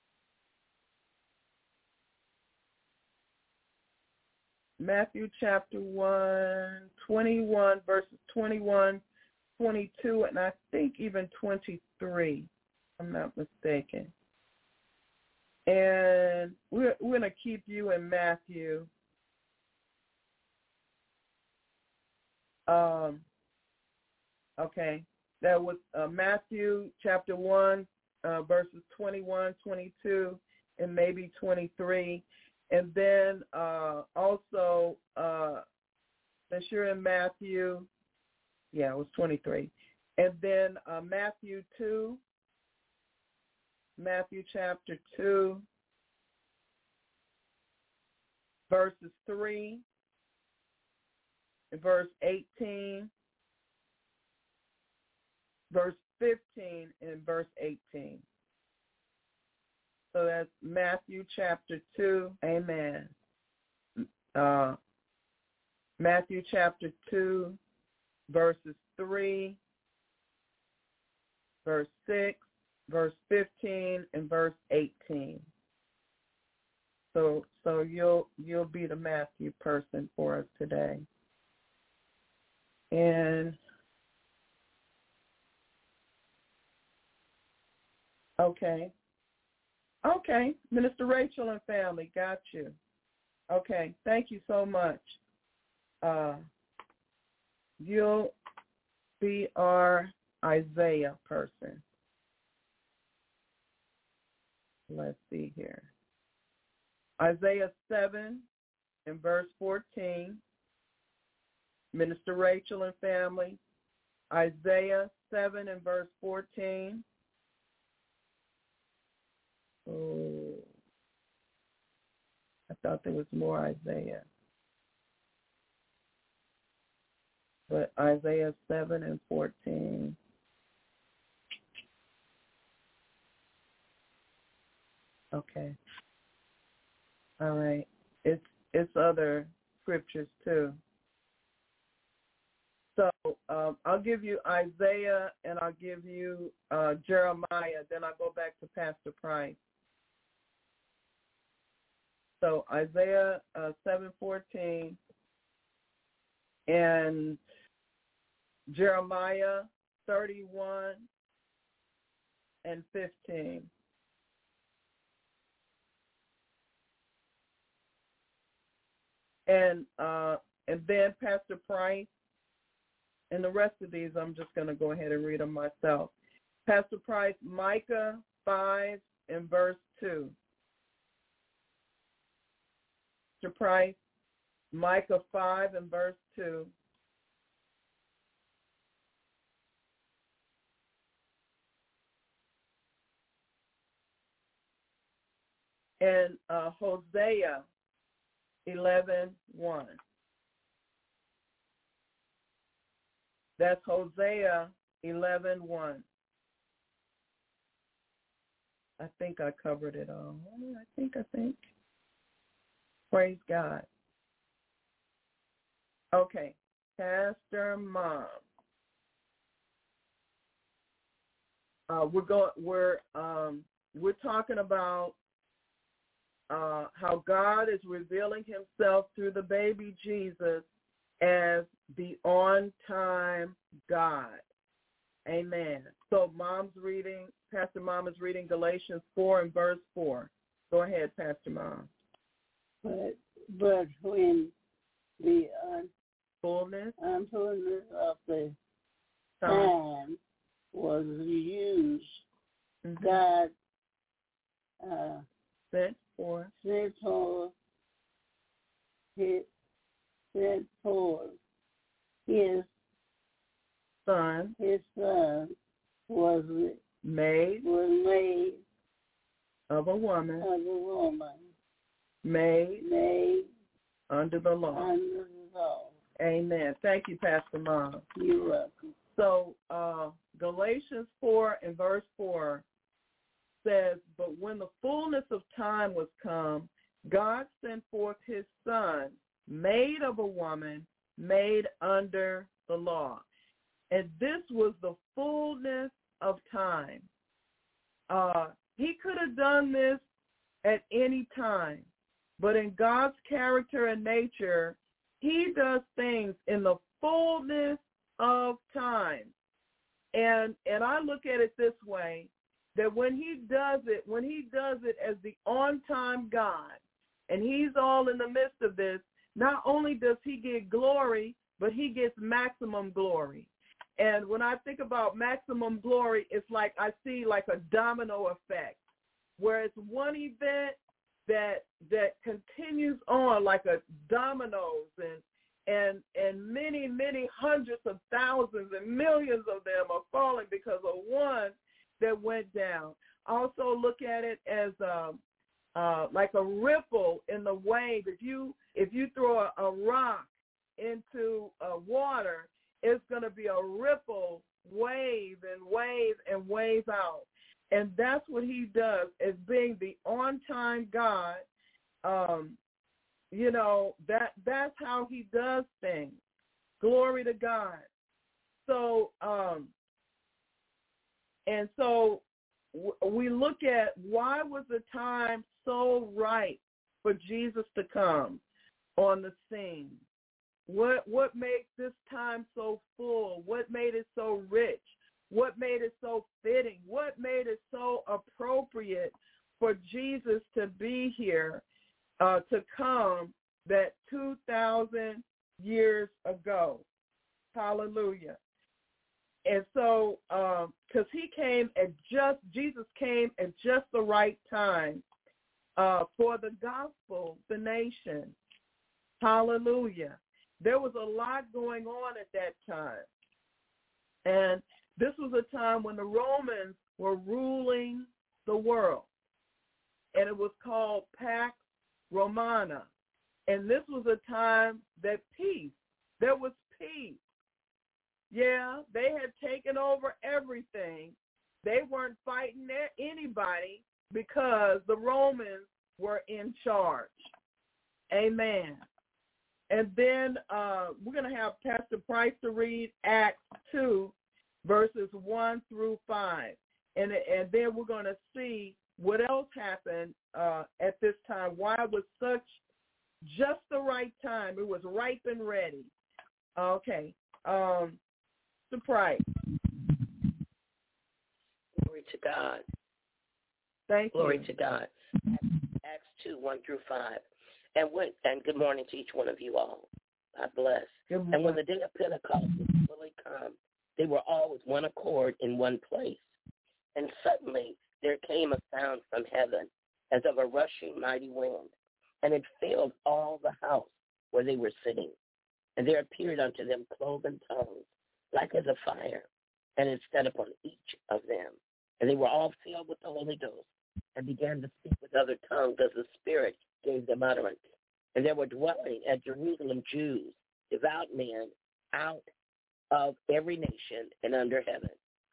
Matthew chapter one, twenty-one, verses twenty-one, twenty-two, and I think even twenty-three, if I'm not mistaken. And we're, we're going to keep you in Matthew. Um, okay, that was uh, Matthew chapter one, uh, verses twenty-one, twenty-two, and maybe twenty-three. And then uh, also, uh, since you're in Matthew, yeah, it was twenty-three. And then uh, Matthew two, Matthew chapter two, verses three, verse eighteen, verse fifteen, and verse eighteen. So that's Matthew chapter two, amen. Uh, Matthew chapter two, verses three, verse six, verse fifteen, and verse eighteen. So so you'll you'll be the Matthew person for us today. And okay. Okay, Minister Rachel and family, got you. Okay, thank you so much. Uh, you'll be our Isaiah person. Let's see here. Isaiah seven and verse fourteen. Minister Rachel and family, Isaiah seven and verse fourteen. Oh, I thought there was more Isaiah. But Isaiah seven and fourteen. Okay. All right. It's it's other scriptures too. So um, I'll give you Isaiah and I'll give you uh, Jeremiah. Then I'll go back to Pastor Price. So Isaiah uh, seven fourteen and Jeremiah thirty-one and fifteen. And uh, and then Pastor Price, and the rest of these I'm just going to go ahead and read them myself. Pastor Price, Micah five and verse two. Pastor Price, Micah five and verse two. And uh, Hosea eleven one. That's Hosea eleven one. I think I covered it all. I think, I think. Praise God. Okay, Pastor Mom. Uh, we're going. We're um, we're talking about uh, how God is revealing Himself through the baby Jesus as the on-time God. Amen. So, Mom's reading. Pastor Mom is reading Galatians four and verse four. Go ahead, Pastor Mom. But but when the un- Fullness, unfullness of the time was used, mm-hmm. God uh, sent for sent for his sent for his son. His son was made was made of a woman. Of a woman. Made made under the law. Under the law. Amen. Thank you, Pastor Mom. You're welcome. So uh, Galatians four and verse four says, but when the fullness of time was come, God sent forth his son, made of a woman, made under the law. And this was the fullness of time. Uh, he could have done this at any time, but in God's character and nature, he does things in the fullness of time. And and I look at it this way, that when he does it, when he does it as the on-time God, and he's all in the midst of this, not only does he get glory, but he gets maximum glory. And when I think about maximum glory, it's like I see like a domino effect, where it's one event that that continues on like a dominoes, and and and many, many hundreds of thousands and millions of them are falling because of one that went down. Also look at it as um, uh, like a ripple in the wave. If you if you throw a, a rock into uh, water, it's going to be a ripple, wave and wave and wave out. And that's what he does, as being the on-time God. Um, you know, that that's how he does things. Glory to God. So, um, and so w- we look at, why was the time so right for Jesus to come on the scene? What what made this time so full? What made it so rich? What made it so fitting? What made it so appropriate for Jesus to be here, uh, to come that two thousand years ago? Hallelujah. And so, because um, he came at just, Jesus came at just the right time uh, for the gospel, the nation. Hallelujah. There was a lot going on at that time. And this was a time when the Romans were ruling the world. And it was called Pax Romana. And this was a time that peace, there was peace. Yeah, they had taken over everything. They weren't fighting anybody because the Romans were in charge. Amen. And then uh, we're going to have Pastor Price to read Acts two, verses one through five. And, and then we're going to see what else happened uh, at this time, why it was such just the right time. It was ripe and ready. Okay. Um, Pastor Price. Glory to God. Thank Glory you. to God. Acts two, one through five. And when, and good morning to each one of you all. God bless. And when the day of Pentecost was fully come, they were all with one accord in one place. And suddenly there came a sound from heaven as of a rushing mighty wind, and it filled all the house where they were sitting. And there appeared unto them cloven tongues, like as a fire, and it sat upon each of them. And they were all filled with the Holy Ghost, and began to speak with other tongues as the Spirit gave them utterance. And there were dwelling at Jerusalem Jews, devout men, out of every nation and under heaven.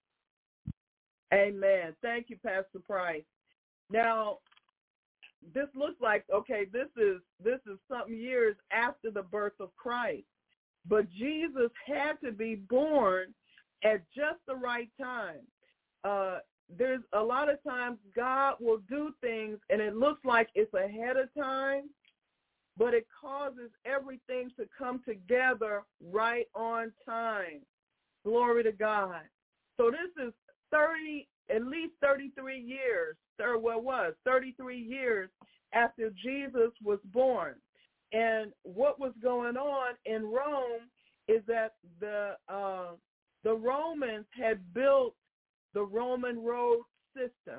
Amen. Thank you, Pastor Price. Now, this looks like, okay, this is this is some years after the birth of Christ. But Jesus had to be born at just the right time. Uh, there's a lot of times God will do things and it looks like it's ahead of time, but it causes everything to come together right on time. Glory to God. So this is thirty, at least thirty-three years, or what was, thirty-three years after Jesus was born. And what was going on in Rome is that the uh, the Romans had built the Roman road system.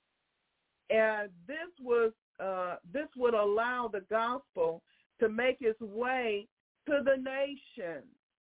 And this was uh, this would allow the gospel to make its way to the nation,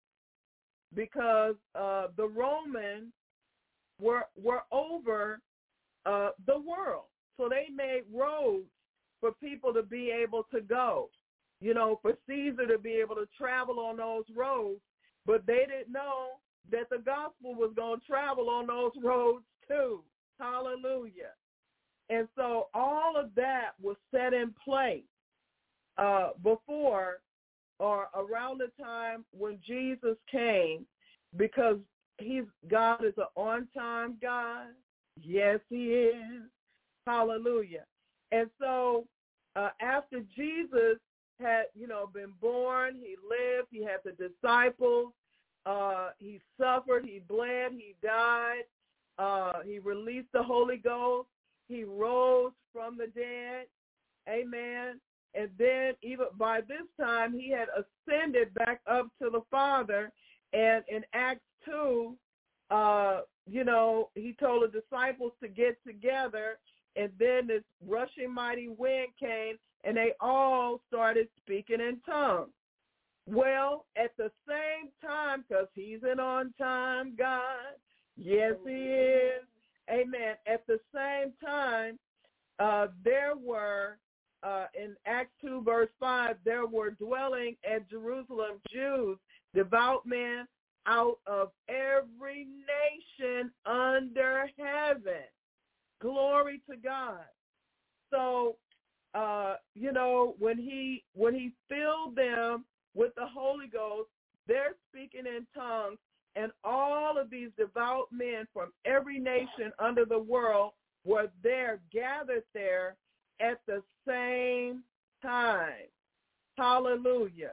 because uh, the Romans were were over uh, the world, so they made roads for people to be able to go. You know, for Caesar to be able to travel on those roads, but they didn't know that the gospel was going to travel on those roads too. Hallelujah. And so all of that was set in place uh, before or around the time when Jesus came, because he's God is an on-time God. Yes, he is. Hallelujah. And so uh, after Jesus had, you know, been born, he lived, he had the disciples, uh, he suffered, he bled, he died, uh, he released the Holy Ghost, he rose from the dead, amen. And then even by this time, he had ascended back up to the Father. And in Acts two, uh, you know, he told the disciples to get together. And then this rushing mighty wind came, and they all started speaking in tongues. Well, at the same time, because he's an on-time God, yes, he is, amen. At the same time, uh, there were, uh, in Acts two, verse five, there were dwelling at Jerusalem Jews, devout men out of every nation under heaven. Glory to God. So, uh, you know, when he when he filled them with the Holy Ghost, they're speaking in tongues, and all of these devout men from every nation under the world were there, gathered there at the same time. Hallelujah.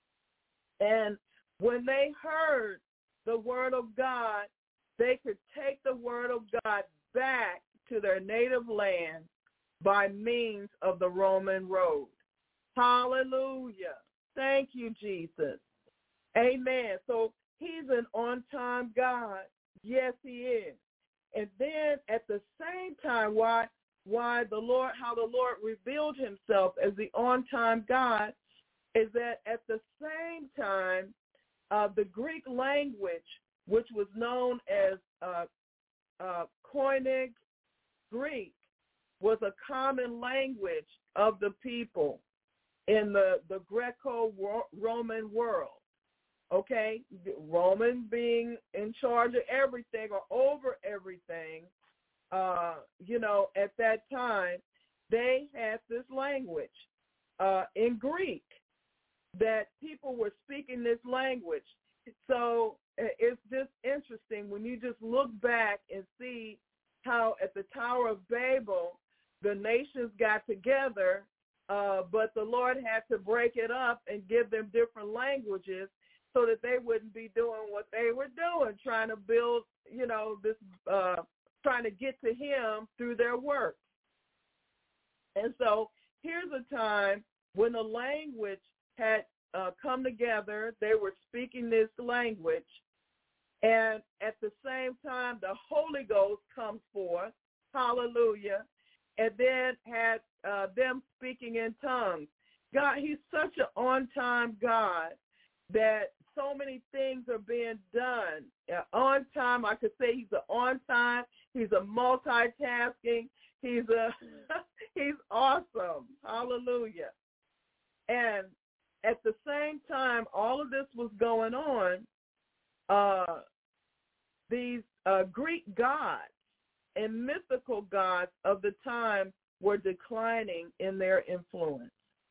And when they heard the word of God, they could take the word of God back to their native land by means of the Roman road. Hallelujah. Thank you, Jesus. Amen. So he's an on-time God. Yes, he is. And then at the same time, why why the Lord, how the Lord revealed himself as the on-time God is that at the same time, uh, the Greek language, which was known as uh, uh, Koine Greek, was a common language of the people in the, the Greco-Roman world, okay? Roman being in charge of everything or over everything, uh, you know, at that time, they had this language uh, in Greek that people were speaking this language. So it's just interesting when you just look back and see how at the Tower of Babel, the nations got together, uh, but the Lord had to break it up and give them different languages so that they wouldn't be doing what they were doing, trying to build, you know, this, uh, trying to get to him through their work. And so here's a time when the language had uh, come together. They were speaking this language. And at the same time, the Holy Ghost comes forth, hallelujah, and then had uh, them speaking in tongues. God, he's such an on-time God that so many things are being done. Uh, on time, I could say he's a on-time, he's a multitasking, he's a he's awesome, hallelujah. And at the same time, all of this was going on, uh, these uh, Greek gods and mythical gods of the time were declining in their influence.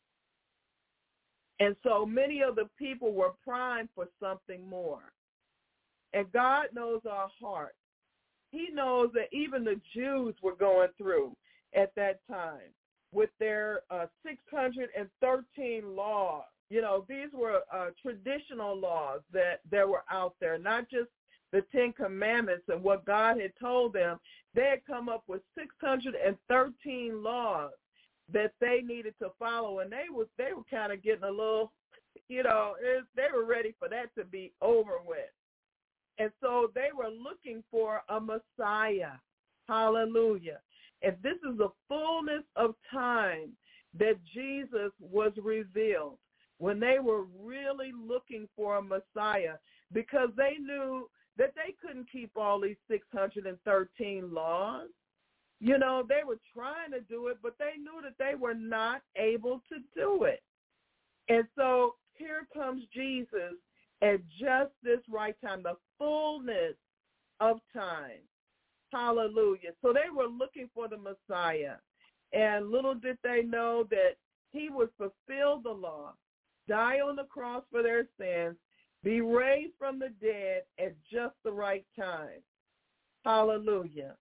And so many of the people were primed for something more. And God knows our heart. He knows that even the Jews were going through at that time with their uh, six hundred thirteen laws. You know, these were uh, traditional laws that, that were out there, not just the Ten Commandments and what God had told them. They had come up with six hundred thirteen laws that they needed to follow, and they was they were kind of getting a little, you know, it, they were ready for that to be over with. And so they were looking for a Messiah. Hallelujah. And this is the fullness of time that Jesus was revealed, when they were really looking for a Messiah, because they knew that they couldn't keep all these six hundred thirteen laws. You know, they were trying to do it, but they knew that they were not able to do it. And so here comes Jesus at just this right time, the fullness of time. Hallelujah. So they were looking for the Messiah, and little did they know that he would fulfill the law, die on the cross for their sins, be raised from the dead at just the right time. Hallelujah.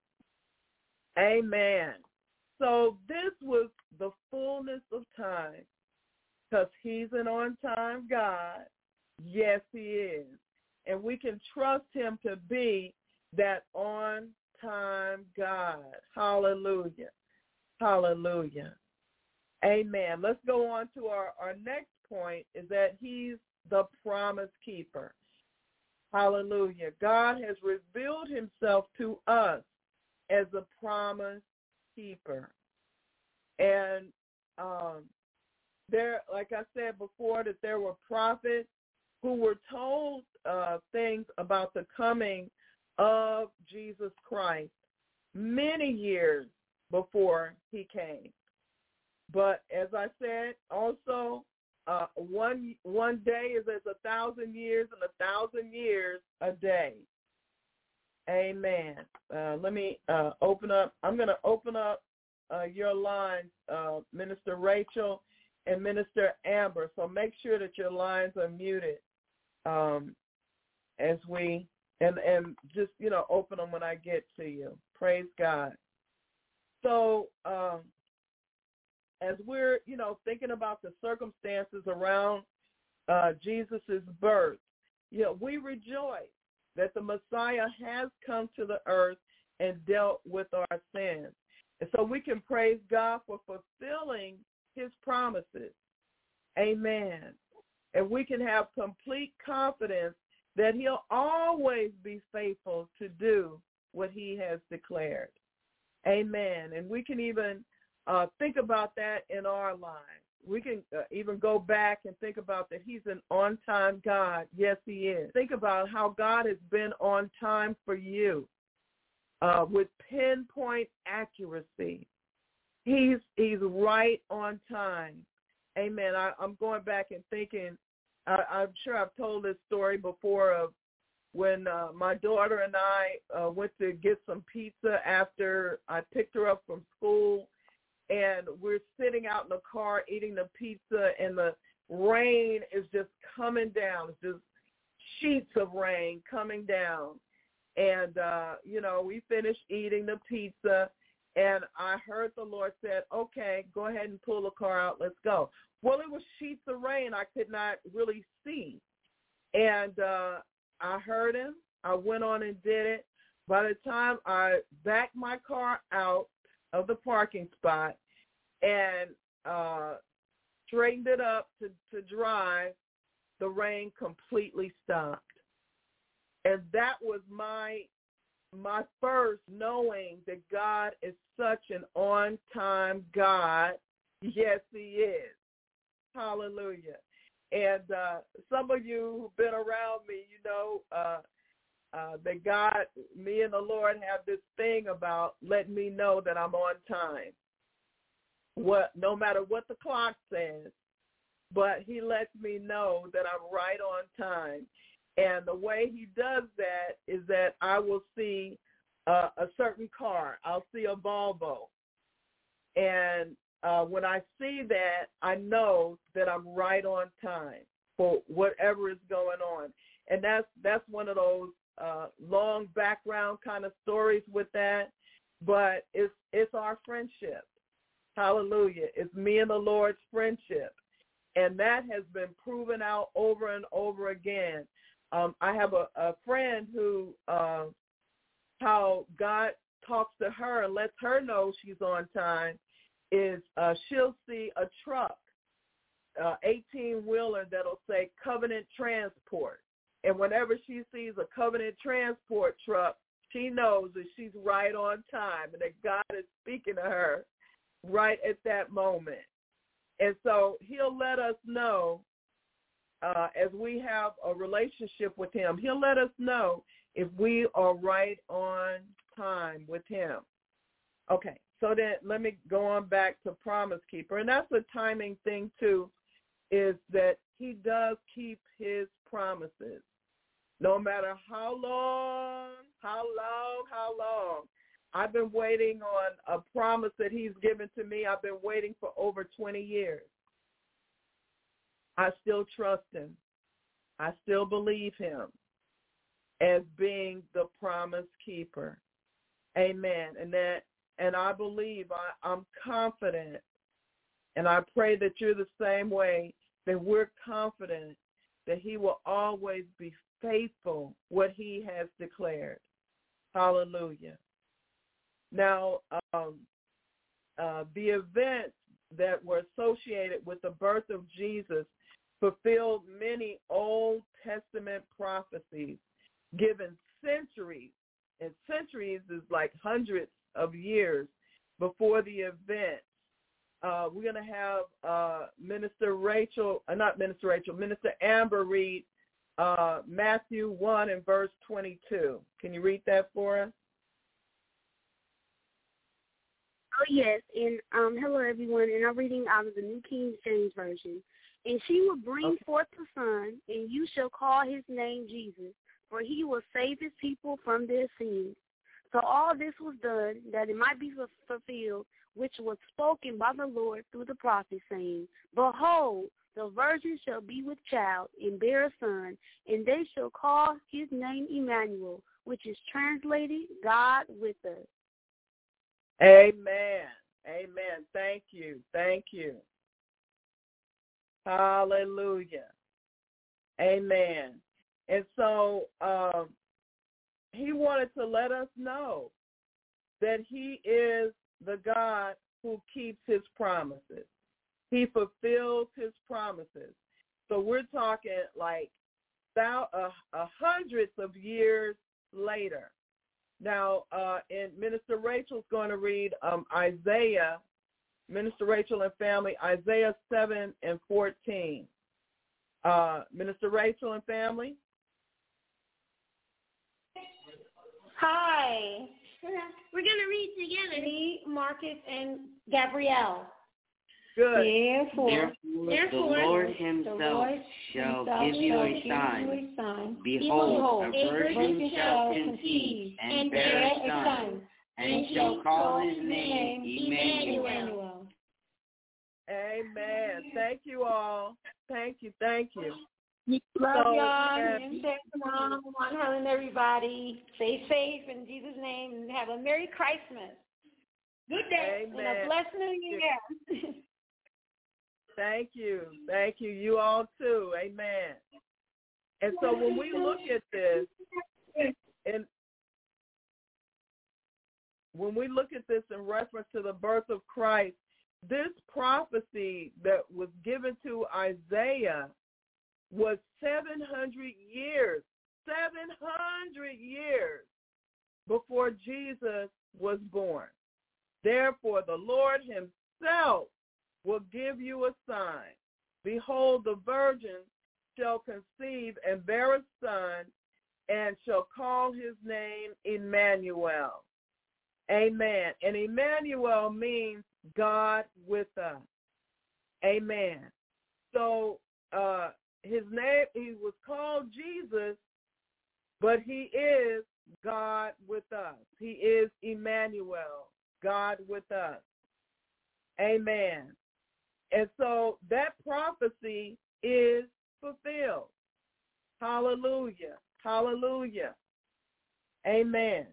Amen. So this was the fullness of time, because he's an on-time God. Yes, he is. And we can trust him to be that on-time God. Hallelujah. Hallelujah. Amen. Let's go on to our, our next point, is that he's the promise keeper. Hallelujah. God has revealed himself to us as a promise keeper. And um, there, like I said before, that there were prophets who were told uh, things about the coming of Jesus Christ many years before he came. But as I said, also, uh, one one day is as a thousand years, and a thousand years a day. Amen. Uh, let me uh, open up. I'm going to open up uh, your lines, uh, Minister Rachel and Minister Amber. So make sure that your lines are muted um, as we, and, and just, you know, open them when I get to you. Praise God. So um, as we're, you know, thinking about the circumstances around uh, Jesus' birth, you know, we rejoice that the Messiah has come to the earth and dealt with our sins. And so we can praise God for fulfilling his promises. Amen. And we can have complete confidence that he'll always be faithful to do what he has declared. Amen. And we can even uh, think about that in our lives. We can uh, even go back and think about that he's an on-time God. Yes, he is. Think about how God has been on time for you uh, with pinpoint accuracy. He's he's right on time. Amen. I, I'm going back and thinking, I, I'm sure I've told this story before of when uh, my daughter and I uh, went to get some pizza after I picked her up from school. And we're sitting out in the car eating the pizza, and the rain is just coming down. It's just sheets of rain coming down. And, uh, you know, we finished eating the pizza, and I heard the Lord said, okay, go ahead and pull the car out. Let's go. Well, it was sheets of rain I could not really see. And uh, I heard him. I went on and did it. By the time I backed my car out of the parking spot and uh, straightened it up to, to drive, the rain completely stopped. And that was my my first knowing that God is such an on-time God. Yes, he is. Hallelujah. And uh, some of you who've been around me, you know, uh, uh, that God, me and the Lord have this thing about letting me know that I'm on time. What, no matter what the clock says, but he lets me know that I'm right on time. And the way he does that is that I will see uh, a certain car. I'll see a Volvo. And uh, when I see that, I know that I'm right on time for whatever is going on. And that's that's one of those uh, long background kind of stories with that. But it's it's our friendship. Hallelujah. It's me and the Lord's friendship. And that has been proven out over and over again. Um, I have a, a friend who, uh, how God talks to her and lets her know she's on time is uh, she'll see a truck, uh, eighteen-wheeler that'll say Covenant Transport. And whenever she sees a Covenant Transport truck, she knows that she's right on time and that God is speaking to her right at that moment. And so he'll let us know uh, as we have a relationship with him, he'll let us know if we are right on time with him. Okay, so then let me go on back to Promise Keeper. And that's a timing thing, too, is that he does keep his promises. No matter how long, how long, how long. I've been waiting on a promise that he's given to me. I've been waiting for over twenty years. I still trust him. I still believe him as being the promise keeper. Amen. And that, and I believe, I, I'm confident, and I pray that you're the same way, that we're confident that he will always be faithful what he has declared. Hallelujah. Now, um, uh, the events that were associated with the birth of Jesus fulfilled many Old Testament prophecies given centuries, and centuries is like hundreds of years before the event. Uh, we're going to have uh, Minister Rachel, uh, not Minister Rachel, Minister Amber read uh, Matthew one and verse twenty-two. Can you read that for us? Oh, yes, and um, hello, everyone, and I'm reading out of the New King James Version. And she will bring okay. forth a son, and you shall call his name Jesus, for he will save his people from their sins. So all this was done that it might be fulfilled, which was spoken by the Lord through the prophet, saying, Behold, the virgin shall be with child and bear a son, and they shall call his name Emmanuel, which is translated God with us. Amen. Amen. Thank you. Thank you. Hallelujah. Amen. And so um, he wanted to let us know that he is the God who keeps his promises. He fulfills his promises. So we're talking like thou, uh, uh, hundreds of years later. Now, uh, and Minister Rachel's going to read um, Isaiah, Minister Rachel and family, Isaiah seven and fourteen. Uh, Minister Rachel and family. Hi. We're going to read together. Me, Marcus, and Gabrielle. Good. Therefore, Therefore, Therefore the Lord himself the Lord shall himself give you shall a give sign. you a sign. Behold, Behold, a virgin shall conceive and bear a son, and shall call his name Emmanuel. Amen. Thank you all. Thank you. Thank you. Love So, y'all. and- And Mom, Mom, Helen, everybody. Stay safe in Jesus' name, and have a Merry Christmas. Good day. Amen. And a blessed New Year. Thank you. Thank you. You all too. Amen. And so when we look at this, and when we look at this in reference to the birth of Christ, this prophecy that was given to Isaiah was seven hundred years, seven hundred years before Jesus was born. Therefore, the Lord himself will give you a sign. Behold, the virgin shall conceive and bear a son, and shall call his name Emmanuel. Amen. And Emmanuel means God with us. Amen. So uh, his name, he was called Jesus, but he is God with us. He is Emmanuel, God with us. Amen. And so that prophecy is fulfilled. Hallelujah. Hallelujah. Amen.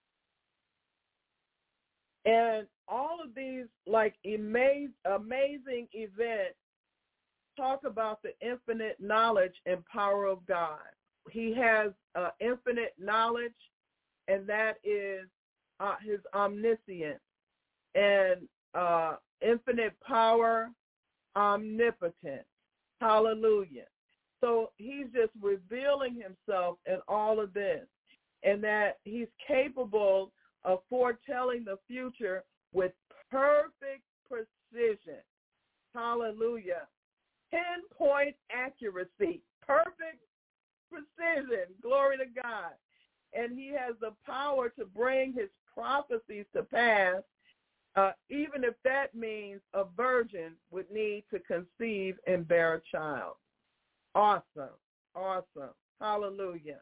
And all of these like amaz- amazing events talk about the infinite knowledge and power of God. He has uh, infinite knowledge, and that is uh, his omniscience, and uh, infinite power, omnipotent. Hallelujah. So he's just revealing himself in all of this. and that he's capable of foretelling the future with perfect precision. Hallelujah. Pinpoint accuracy, perfect precision. Glory to God. And he has the power to bring his prophecies to pass, uh, even if that means a virgin would need to conceive and bear a child. Awesome. Awesome. Hallelujah.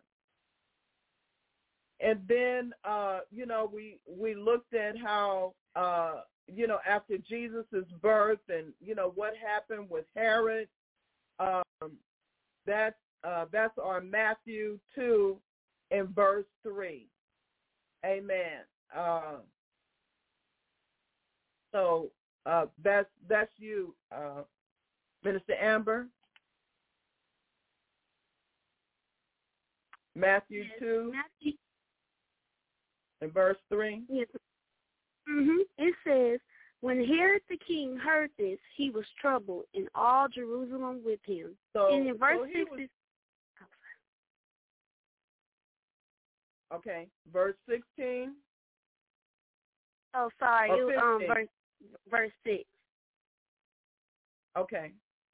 And then, uh, you know, we, we looked at how, uh, you know, after Jesus' birth and, you know, what happened with Herod. Um, that's, uh, that's our Matthew two and verse three. Amen. Uh, so uh, that's, that's you, uh, Minister Amber. Matthew yes, two Matthew. and verse three. Yes. Mm-hmm. It says, when Herod the king heard this, he was troubled, and all Jerusalem with him. So, and in verse so six was, is okay, verse sixteen. Oh, sorry, or it was um fifteen. verse verse six. Okay.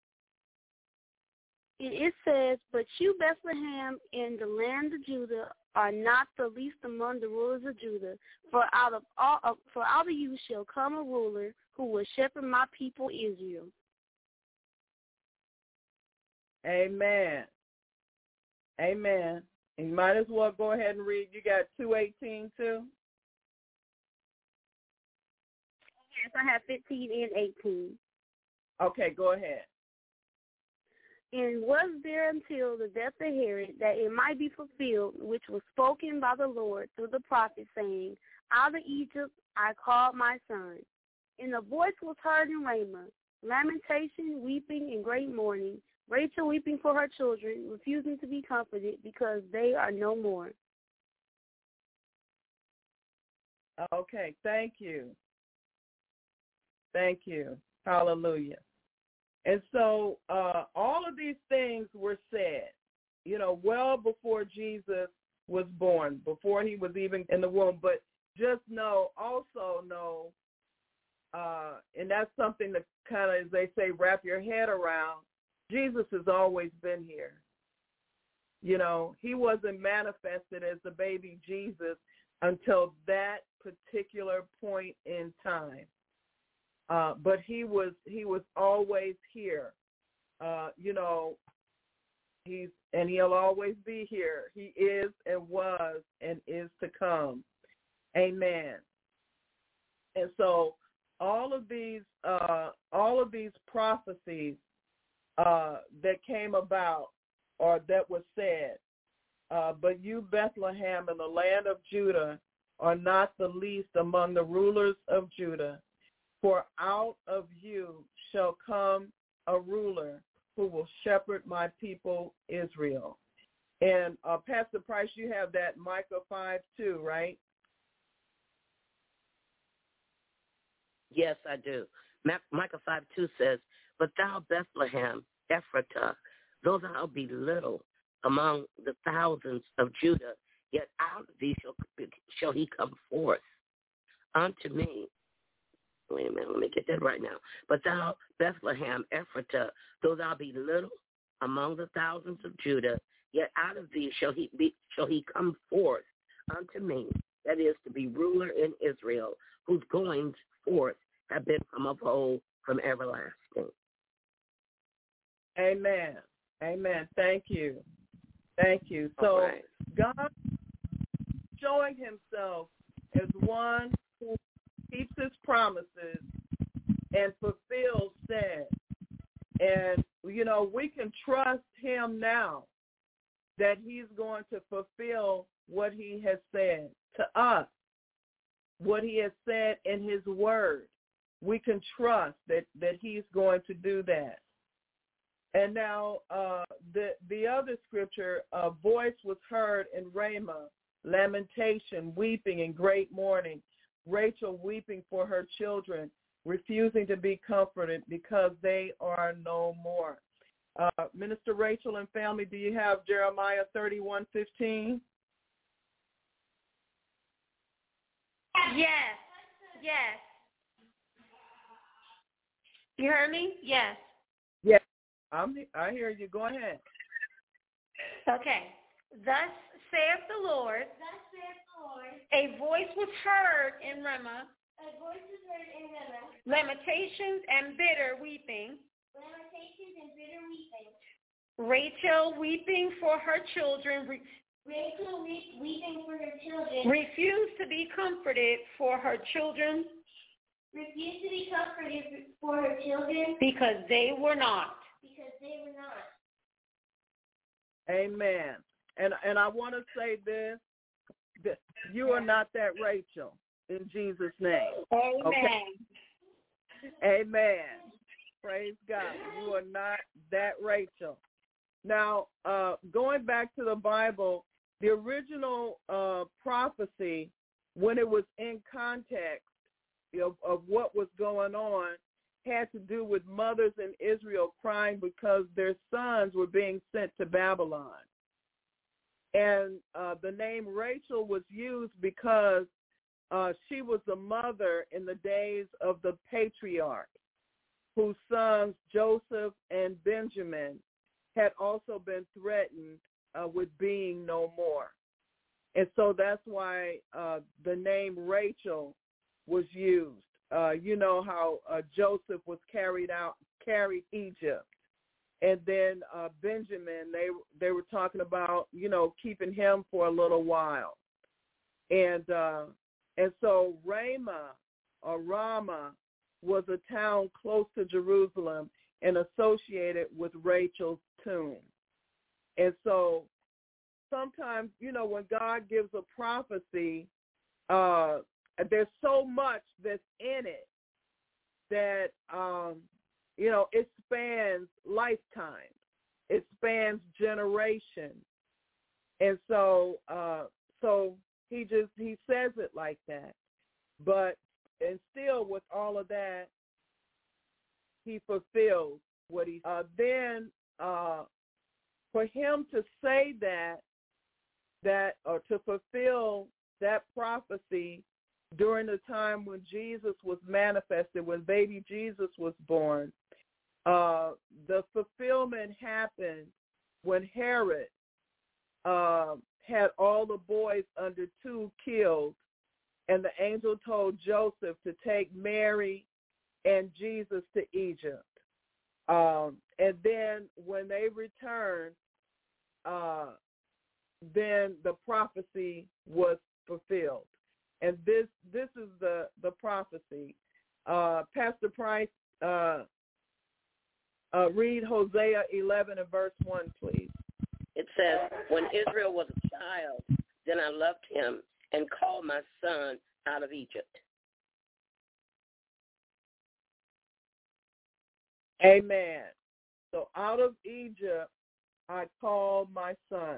It says, but you, Bethlehem, in the land of Judah, are not the least among the rulers of Judah. For out of all, uh, for out of you shall come a ruler who will shepherd my people Israel. Amen. Amen. And you might as well go ahead and read. You got two eighteen too? Yes, I have fifteen and eighteen. Okay, go ahead. And was there until the death of Herod that it might be fulfilled, which was spoken by the Lord through the prophet, saying, out of Egypt I called my son. And the voice was heard in Ramah, lamentation, weeping, and great mourning, Rachel weeping for her children, refusing to be comforted because they are no more. Okay, thank you. Thank you. Hallelujah. And so uh, all of these things were said, you know, well before Jesus was born, before he was even in the womb. But just know, also know, uh, and that's something to kind of, as they say, wrap your head around, Jesus has always been here. You know, he wasn't manifested as the baby Jesus until that particular point in time. Uh, but he was he was always here, uh, you know. He's and he'll always be here. He is and was and is to come. Amen. And so all of these uh, all of these prophecies uh, that came about or that was said, uh, but you, Bethlehem, in the land of Judah, are not the least among the rulers of Judah. For out of you shall come a ruler who will shepherd my people Israel. And uh, Pastor Price, you have that Micah five two, right? Yes, I do. Micah five two says, but thou, Bethlehem, Ephratah, though thou be little among the thousands of Judah, yet out of thee shall, shall he come forth unto me. Wait a minute, let me get that right now. But thou, Bethlehem, Ephratah, though thou be little among the thousands of Judah, yet out of thee shall he be shall he come forth unto me, that is, to be ruler in Israel, whose goings forth have been from of old, from everlasting. Amen. Amen. Thank you. Thank you. So right. God showing himself as one who keeps his promises and fulfills said. And, you know, we can trust him now that he's going to fulfill what he has said to us, what he has said in his word. We can trust that, that he's going to do that. And now uh, the the other scripture, a voice was heard in Ramah, lamentation, weeping, and great mourning. Rachel weeping for her children, refusing to be comforted because they are no more. Uh, Minister Rachel and family, do you have Jeremiah thirty-one fifteen? Yes. Yes. You heard me? Yes. Yes. I'm, I hear you. Go ahead. Okay. Thus saith the Lord. Thus saith the Lord. A voice was heard in Ramah. A voice was heard in Ramah. Lamentations and bitter weeping. Lamentations and bitter weeping. Rachel weeping for her children. Re- Rachel weep, weeping for her children. Refused to be comforted for her children. Refused to be comforted for her children. Because they were not. Because they were not. Amen. And and I want to say this, that you are not that Rachel in Jesus' name. Amen. Okay? Amen. Praise God. You are not that Rachel. Now, uh, going back to the Bible, the original uh, prophecy, when it was in context of, of what was going on, had to do with mothers in Israel crying because their sons were being sent to Babylon. And uh, the name Rachel was used because uh, she was the mother in the days of the patriarchs, whose sons Joseph and Benjamin had also been threatened uh, with being no more. And so that's why uh, the name Rachel was used. Uh, you know how uh, Joseph was carried out, carried Egypt. And then uh, Benjamin, they they were talking about, you know, keeping him for a little while. And uh, and so Ramah or Ramah was a town close to Jerusalem and associated with Rachel's tomb. And so sometimes, you know, when God gives a prophecy, uh, there's so much that's in it that, um, you know, it spans lifetime. It spans generations. And so uh, so he just, he says it like that. But, and still with all of that, he fulfills what he, uh, then uh, for him to say that, that, or to fulfill that prophecy during the time when Jesus was manifested, when baby Jesus was born, uh, the fulfillment happened when Herod uh, had all the boys under two killed, and the angel told Joseph to take Mary and Jesus to Egypt. Um, and then when they returned, uh, then the prophecy was fulfilled. And this this is the, the prophecy. Uh, Pastor Price, uh, uh, read Hosea eleven and verse one, please. It says, when Israel was a child, then I loved him and called my son out of Egypt. Amen. So out of Egypt, I called my son.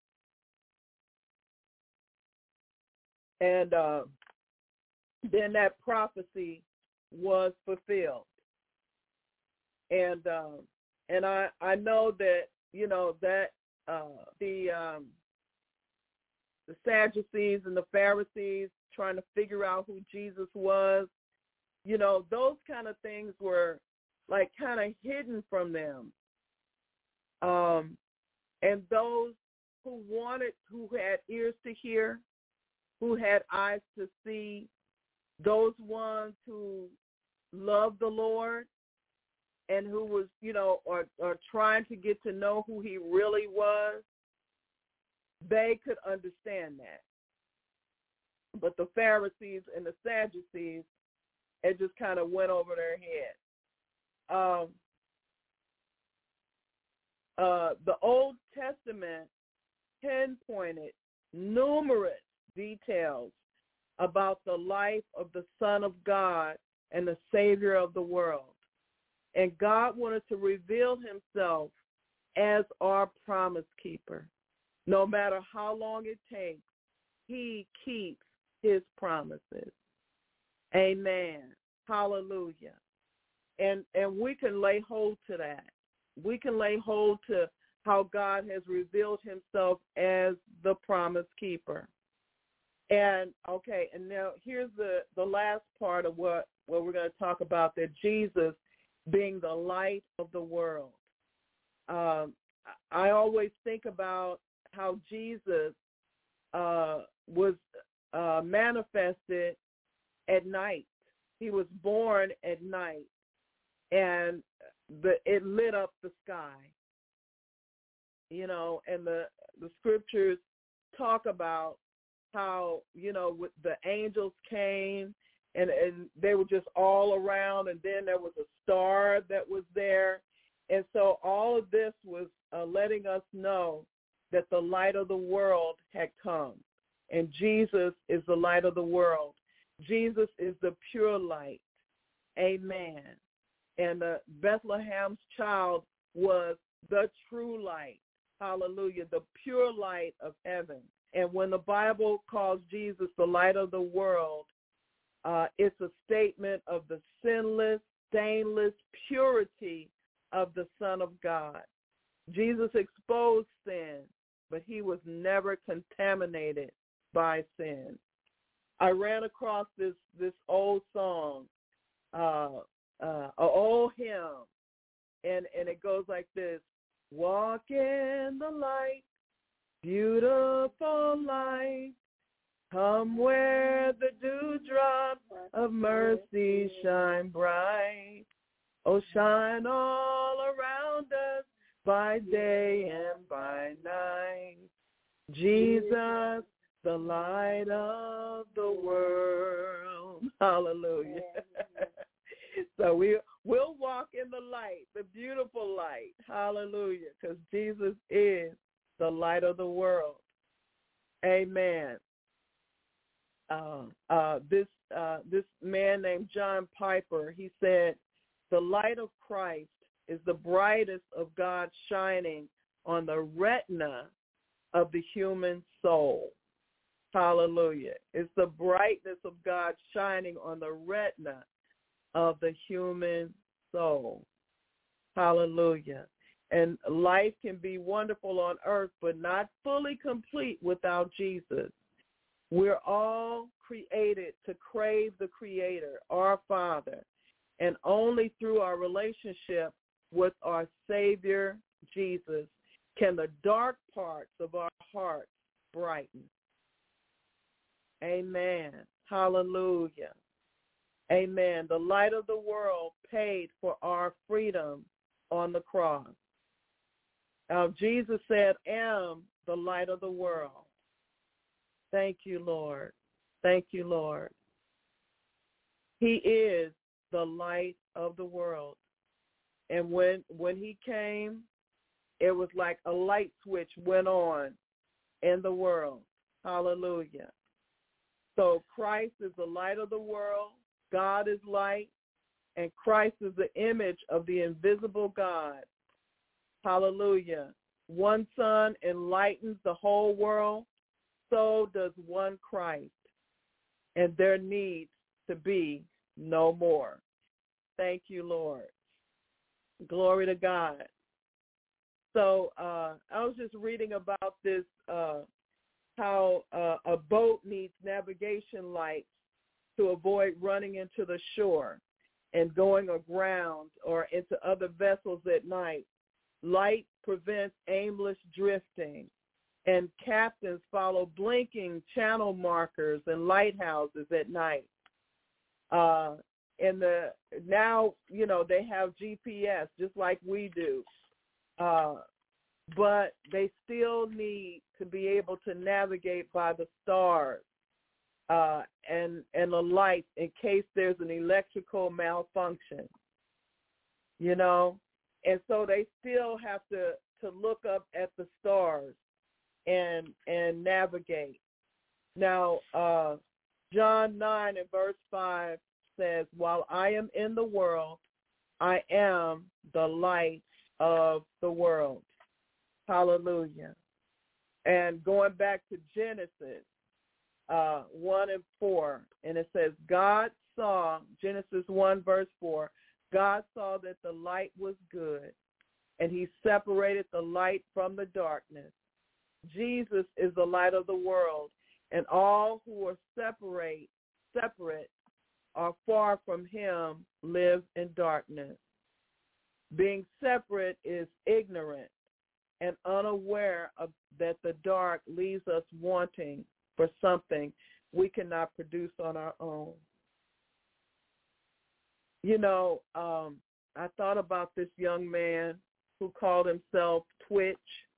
And uh, then that prophecy was fulfilled. And uh, and I, I know that, you know, that uh, the um, the Sadducees and the Pharisees trying to figure out who Jesus was, you know, those kind of things were like kind of hidden from them. Um, and those who wanted, who had ears to hear, who had eyes to see, those ones who loved the Lord and who was, you know, or, or trying to get to know who he really was, they could understand that. But the Pharisees and the Sadducees, it just kind of went over their head. Um, uh, the Old Testament pinpointed numerous details about the life of the Son of God and the Savior of the world. And God wanted to reveal himself as our promise keeper. No matter how long it takes, he keeps his promises. Amen. Hallelujah. And and we can lay hold to that. We can lay hold to how God has revealed himself as the promise keeper. And, okay, and now here's the, the last part of what, what we're going to talk about, that Jesus being the light of the world. Um, I always think about how Jesus uh, was uh, manifested at night. He was born at night, and the, it lit up the sky. You know, and the, the scriptures talk about how, you know, with the angels came and, and they were just all around, and then there was a star that was there. And so all of this was uh, letting us know that the light of the world had come, and Jesus is the light of the world. Jesus is the pure light. Amen. And uh, Bethlehem's child was the true light. Hallelujah, the pure light of heaven. And when the Bible calls Jesus the light of the world, uh, it's a statement of the sinless, stainless purity of the Son of God. Jesus exposed sin, but he was never contaminated by sin. I ran across this, this old song, uh, uh, an old hymn, and, and it goes like this: walk in the light, beautiful light, come where the dewdrops of mercy shine bright. Oh, shine all around us by day and by night. Jesus, the light of the world. Hallelujah. So we, we'll walk in the light, the beautiful light. Hallelujah, because Jesus is the light of the world. Amen. Uh, uh, this uh, this man named John Piper, he said, the light of Christ is the brightest of God shining on the retina of the human soul. Hallelujah. It's the brightness of God shining on the retina of the human soul. Hallelujah. And life can be wonderful on earth, but not fully complete without Jesus. We're all created to crave the Creator, our Father, and only through our relationship with our Savior, Jesus, can the dark parts of our hearts brighten. Amen. Hallelujah. Amen. The light of the world paid for our freedom on the cross. Now, Jesus said, I am the light of the world. Thank you, Lord. Thank you, Lord. He is the light of the world. And when when he came, it was like a light switch went on in the world. Hallelujah. So Christ is the light of the world. God is light. And Christ is the image of the invisible God. Hallelujah. One sun enlightens the whole world. So does one Christ. And there needs to be no more. Thank you, Lord. Glory to God. So uh, I was just reading about this, uh, how uh, a boat needs navigation lights to avoid running into the shore and going aground or into other vessels at night. Light prevents aimless drifting, and captains follow blinking channel markers and lighthouses at night. Uh, and the now, you know, they have G P S just like we do, uh, but they still need to be able to navigate by the stars uh, and and the lights in case there's an electrical malfunction. You know, and so they still have to, to look up at the stars and and navigate. Now, uh, John nine and verse five says, while I am in the world, I am the light of the world. Hallelujah. And going back to Genesis uh, one and four, and it says, God saw, Genesis one verse four, God saw that the light was good, and he separated the light from the darkness. Jesus is the light of the world, and all who are separate, separate are far from him live in darkness. Being separate is ignorant and unaware of that the dark leaves us wanting for something we cannot produce on our own. You know, um, I thought about this young man who called himself Twitch,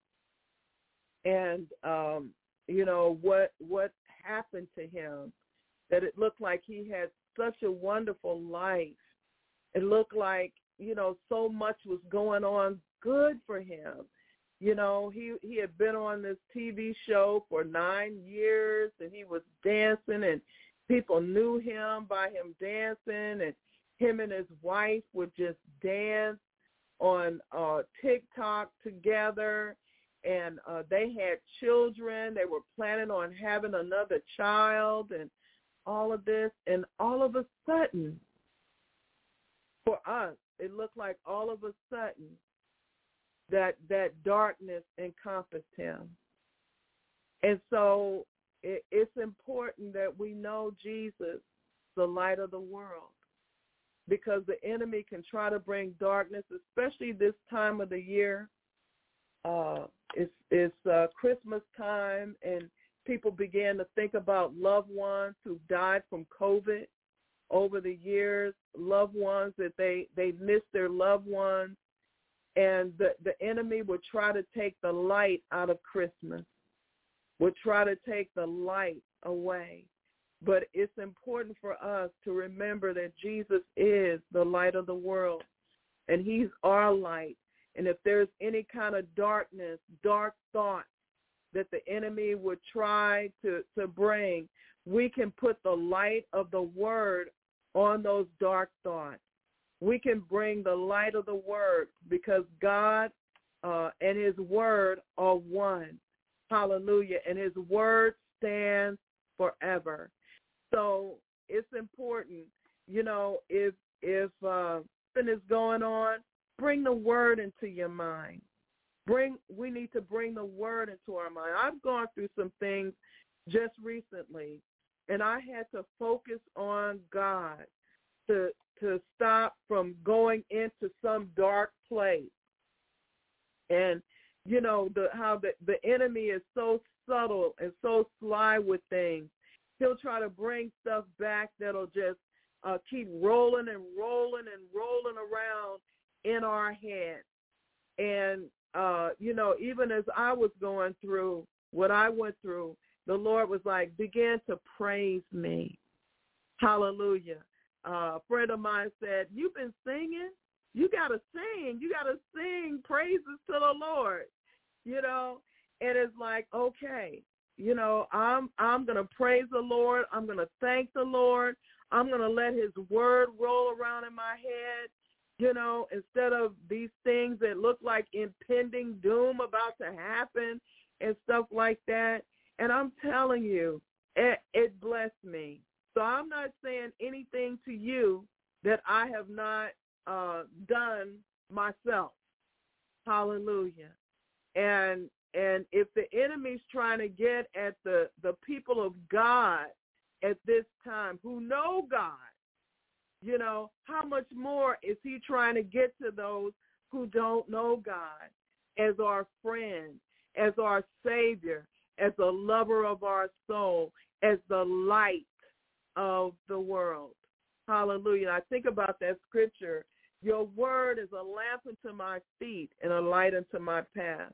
and um, you know what what happened to him. That it looked like he had such a wonderful life. It looked like, you know, so much was going on good for him. You know, he he had been on this T V show for nine years, and he was dancing, and people knew him by him dancing, and him and his wife would just dance on uh, TikTok together, and uh, they had children. They were planning on having another child and all of this, and all of a sudden, for us, it looked like all of a sudden that that darkness encompassed him. And so it, it's important that we know Jesus, the light of the world, because the enemy can try to bring darkness, especially this time of the year. Uh, it's it's uh, Christmas time, and people began to think about loved ones who died from COVID over the years, loved ones that they, they missed their loved ones. And the, the enemy would try to take the light out of Christmas, would try to take the light away. But it's important for us to remember that Jesus is the light of the world, and he's our light. And if there's any kind of darkness, dark thoughts that the enemy would try to, to bring, we can put the light of the word on those dark thoughts. We can bring the light of the word, because God uh, and his word are one. Hallelujah. And his word stands forever. So it's important, you know, if if uh, something is going on, bring the word into your mind. Bring. We need to bring the word into our mind. I've gone through some things just recently, and I had to focus on God to to stop from going into some dark place. And, you know, the how the, the enemy is so subtle and so sly with things. He'll try to bring stuff back that'll just uh, keep rolling and rolling and rolling around in our head. And, uh, you know, even as I was going through what I went through, the Lord was like, begin to praise me. Hallelujah. Uh, a friend of mine said, you've been singing? You got to sing. You got to sing praises to the Lord, you know. And it's like, okay, you know, I'm I'm going to praise the Lord. I'm going to thank the Lord. I'm going to let his word roll around in my head, you know, instead of these things that look like impending doom about to happen and stuff like that. And I'm telling you, it, it blessed me. So I'm not saying anything to you that I have not uh, done myself. Hallelujah. And and if the enemy's trying to get at the, the people of God at this time who know God, you know, how much more is he trying to get to those who don't know God as our friend, as our Savior, as a lover of our soul, as the light of the world. Hallelujah. I think about that scripture. Your word is a lamp unto my feet and a light unto my path.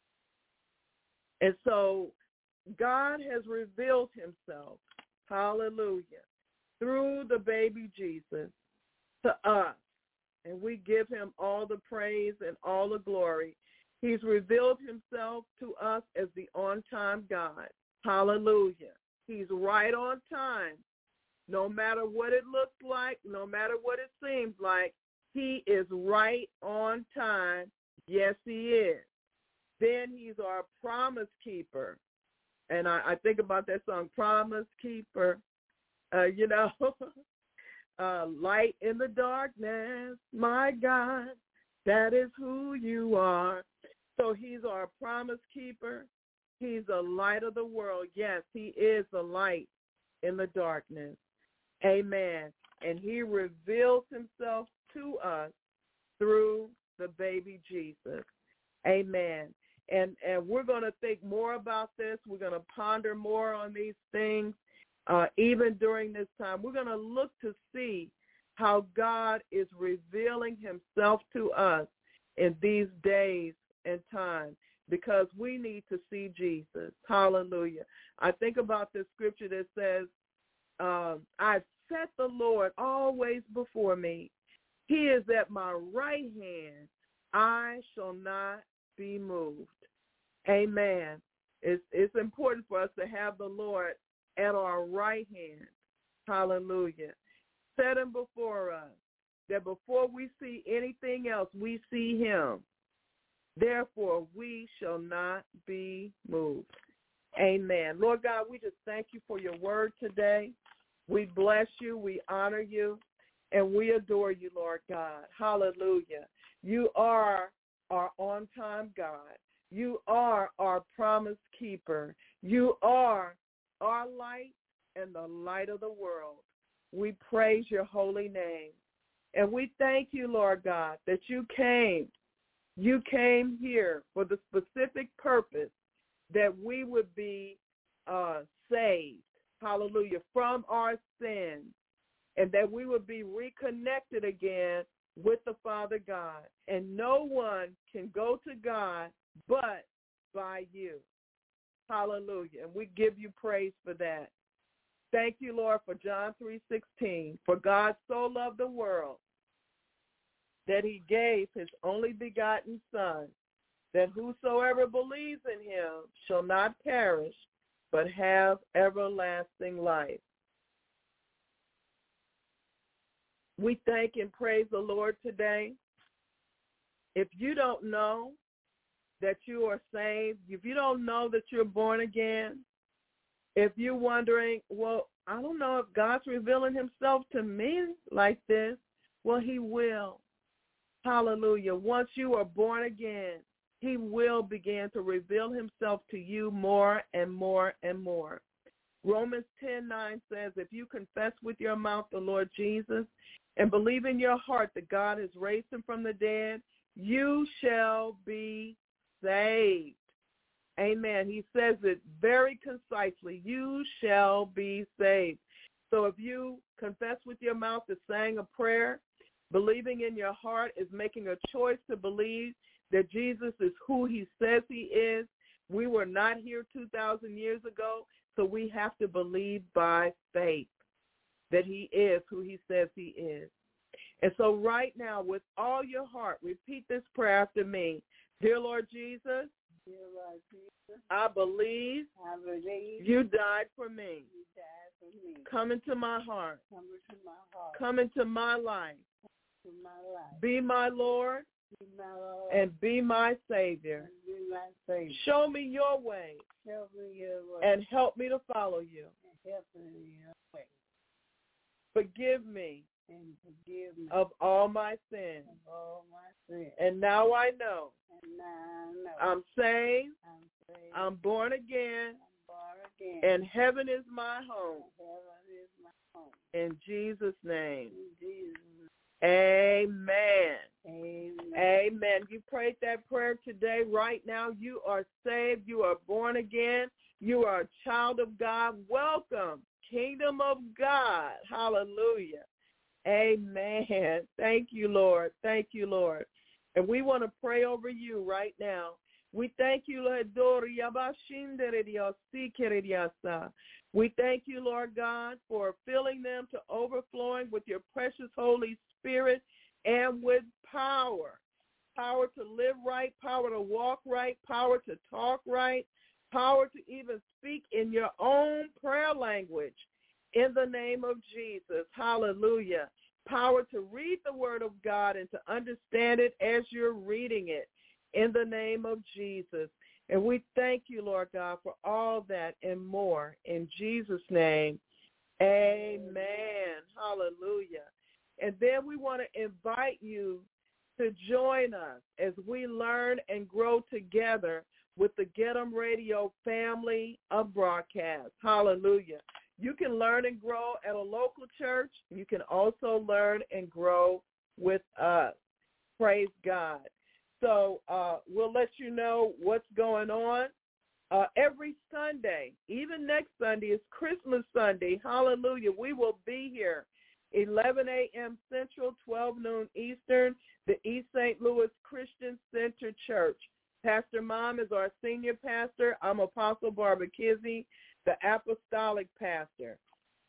And so God has revealed himself, hallelujah, through the baby Jesus to us. And we give him all the praise and all the glory. He's revealed himself to us as the on-time God. Hallelujah. He's right on time. No matter what it looks like, no matter what it seems like, he is right on time. Yes, he is. Then he's our promise keeper. And I, I think about that song, Promise Keeper. Uh, you know, uh, light in the darkness, my God, that is who you are. So he's our promise keeper. He's the light of the world. Yes, he is the light in the darkness. Amen. And he reveals himself to us through the baby Jesus. Amen. And and we're going to think more about this. We're going to ponder more on these things, uh, even during this time. We're going to look to see how God is revealing himself to us in these days and times, because we need to see Jesus. Hallelujah. I think about this scripture that says, um, I've set the Lord always before me. He is at my right hand. I shall not be moved. Amen. It's, it's important for us to have the Lord at our right hand. Hallelujah. Set him before us, that before we see anything else, we see him. Therefore, we shall not be moved. Amen. Lord God, we just thank you for your word today. We bless you, we honor you, and we adore you, Lord God. Hallelujah. You are our on-time God. You are our promise keeper. You are our light and the light of the world. We praise your holy name. And we thank you, Lord God, that you came. You came here for the specific purpose that we would be uh, saved, hallelujah, from our sins, and that we would be reconnected again with the Father God. And no one can go to God but by you. Hallelujah. And we give you praise for that. Thank you, Lord, for John three sixteen. For God so loved the world that he gave his only begotten Son, that whosoever believes in him shall not perish, but have everlasting life. We thank and praise the Lord today. If you don't know that you are saved, if you don't know that you're born again, if you're wondering, well, I don't know if God's revealing himself to me like this, well, he will. Hallelujah. Once you are born again, he will begin to reveal himself to you more and more and more. Romans ten nine says, if you confess with your mouth the Lord Jesus and believe in your heart that God has raised him from the dead, you shall be saved. Amen. He says it very concisely. You shall be saved. So if you confess with your mouth is saying a prayer, believing in your heart is making a choice to believe that Jesus is who he says he is. We were not here two thousand years ago, so we have to believe by faith that he is who he says he is. And so right now, with all your heart, repeat this prayer after me. Dear Lord Jesus, Dear Lord Jesus, I believe, I believe you died for me. you died for me. Come into my heart. Come into my heart. Come into my life. to my life. Be my Lord. Be my Lord. And be my Savior. And be my Savior. Show me your way. Show me your way. And help me to follow you. And help me in your way. Forgive me. And forgive me of all my sins. Of all my sins. And now I know. And now I know. I'm saved. I'm saved. I'm born again. I'm born again. And heaven is my home. And heaven is my home. In Jesus' name. In Jesus' name. Amen. Amen. Amen. You prayed that prayer today. Right now, you are saved. You are born again. You are a child of God. Welcome, Kingdom of God. Hallelujah. Amen. Thank you, Lord. Thank you, Lord. And we want to pray over you right now. We thank you, Lord. We thank you, Lord God, for filling them to overflowing with your precious Holy Spirit and with power. Power to live right, power to walk right, power to talk right, power to even speak in your own prayer language. In the name of Jesus, hallelujah. Power to read the word of God and to understand it as you're reading it in the name of Jesus. And we thank you, Lord God, for all that and more. In Jesus' name, amen. Hallelujah. And then we want to invite you to join us as we learn and grow together with the Get 'em Radio family of broadcasts. Hallelujah. You can learn and grow at a local church. You can also learn and grow with us. Praise God. So uh, we'll let you know what's going on. Uh, every Sunday, even next Sunday, is Christmas Sunday. Hallelujah. We will be here, eleven a.m. Central, twelve noon Eastern, the East Saint Louis Christian Center Church. Pastor Mom is our senior pastor. I'm Apostle Barbara Kizzy, the apostolic pastor.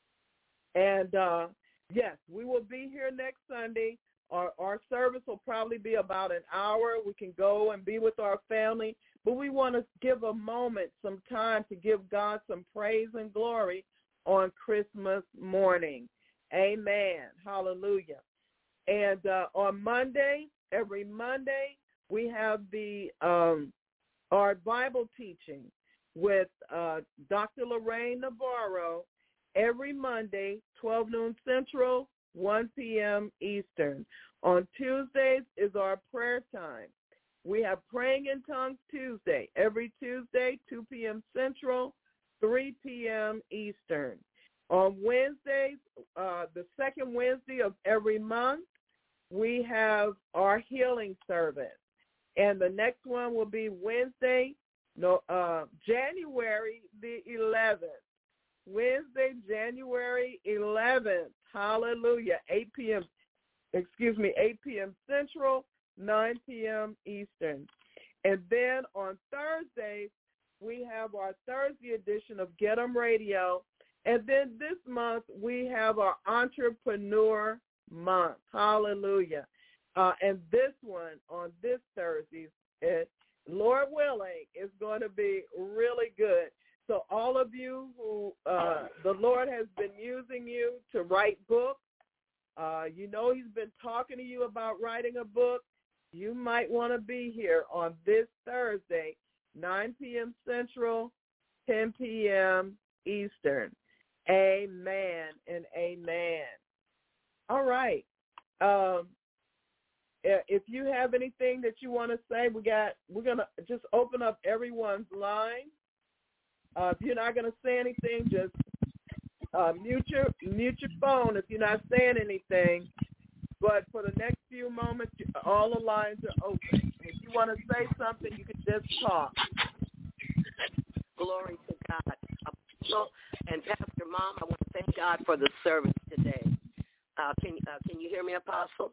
And, uh, yes, we will be here next Sunday. Our, our service will probably be about an hour. We can go and be with our family. But we want to give a moment, some time to give God some praise and glory on Christmas morning. Amen. Hallelujah. And uh, on Monday, every Monday, we have the um, our Bible teaching with uh, Doctor Lorraine Navarro every Monday, twelve noon Central, one p.m. Eastern. On Tuesdays is our prayer time. We have Praying in Tongues Tuesday, every Tuesday, two p.m. Central, three p.m. Eastern. On Wednesdays, uh, the second Wednesday of every month, we have our healing service. And the next one will be Wednesday, no, uh, January the eleventh. Wednesday, January eleventh. Hallelujah. eight p.m. Excuse me, eight p.m. Central, nine p.m. Eastern. And then on Thursdays, we have our Thursday edition of Get 'em Radio. And then this month, we have our Entrepreneur Month. Hallelujah. Uh, and this one, on this Thursday, it, Lord willing, is going to be really good. So all of you who uh, the Lord has been using you to write books, uh, you know he's been talking to you about writing a book, you might want to be here on this Thursday, nine p.m. Central, ten p.m. Eastern. Amen and amen. All right. Um, if you have anything that you want to say, we got, we're going to just open up everyone's line. Uh, if you're not going to say anything, just uh, mute your mute your phone if you're not saying anything. But for the next few moments, all the lines are open. If you want to say something, you can just talk. Glory to God. Apostle and Pastor Mom, I want to thank God for the service today. Uh, can uh, can you hear me, Apostle?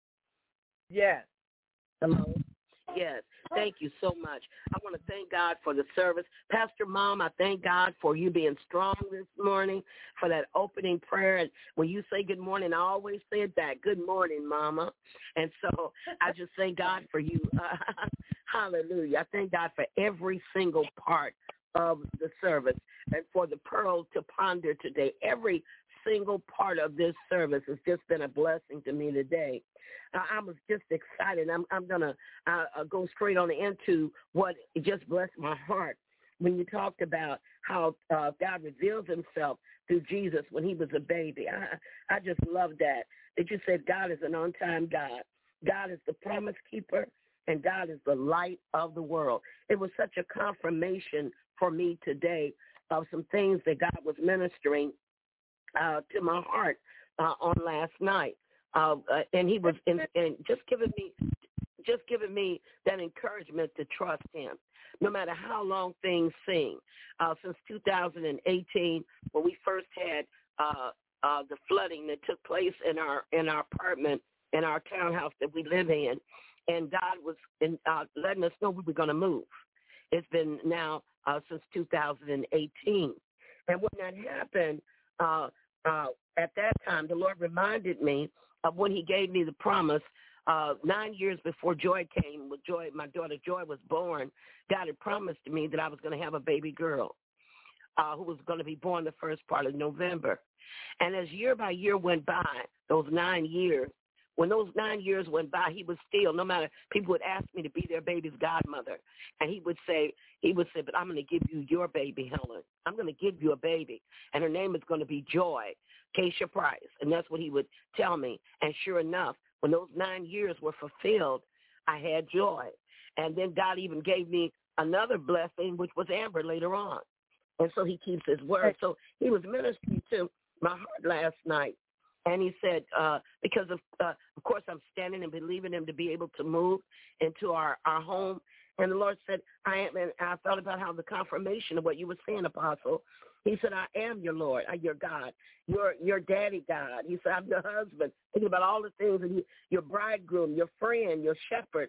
Yes. Hello. Yes. Thank you so much. I want to thank God for the service. Pastor Mom, I thank God for you being strong this morning, for that opening prayer. And when you say good morning, I always say it back, good morning, Mama. And so I just thank God for you. Uh, hallelujah. I thank God for every single part of the service and for the pearl to ponder today. Every single part of this service has just been a blessing to me today. Uh, I was just excited. I'm, I'm going to uh, uh, go straight on into what just blessed my heart when you talked about how uh, God reveals himself through Jesus when he was a baby. I, I just love that, that you said God is an on-time God. God is the promise keeper, and God is the light of the world. It was such a confirmation for me today of some things that God was ministering uh, to my heart uh, on last night. Uh, uh, and he was in, and just giving me just giving me that encouragement to trust him, no matter how long things seem. Uh, since two thousand eighteen, when we first had uh, uh, the flooding that took place in our in our apartment, in our townhouse that we live in, and God was in, uh, letting us know we were going to move. It's been now uh, since two thousand eighteen. And when that happened, uh, uh, at that time, the Lord reminded me of when he gave me the promise uh, nine years before Joy came. With Joy, my daughter Joy was born, God had promised me that I was going to have a baby girl uh, who was going to be born the first part of November. And as year by year went by, those nine years, when those nine years went by, he would still, no matter, people would ask me to be their baby's godmother. And he would say, he would say, but I'm going to give you your baby, Helen. I'm going to give you a baby. And her name is going to be Joy, Keisha Price. And that's what he would tell me. And sure enough, when those nine years were fulfilled, I had Joy. And then God even gave me another blessing, which was Amber later on. And so he keeps his word. So he was ministering to my heart last night. And he said, uh, because of, uh, of course, I'm standing and believing him to be able to move into our, our home. And the Lord said, I am, and I thought about how the confirmation of what you were saying, Apostle. He said, I am your Lord, I'm your God, your your daddy God. He said, I'm your husband. Thinking about all the things, and you, your bridegroom, your friend, your shepherd.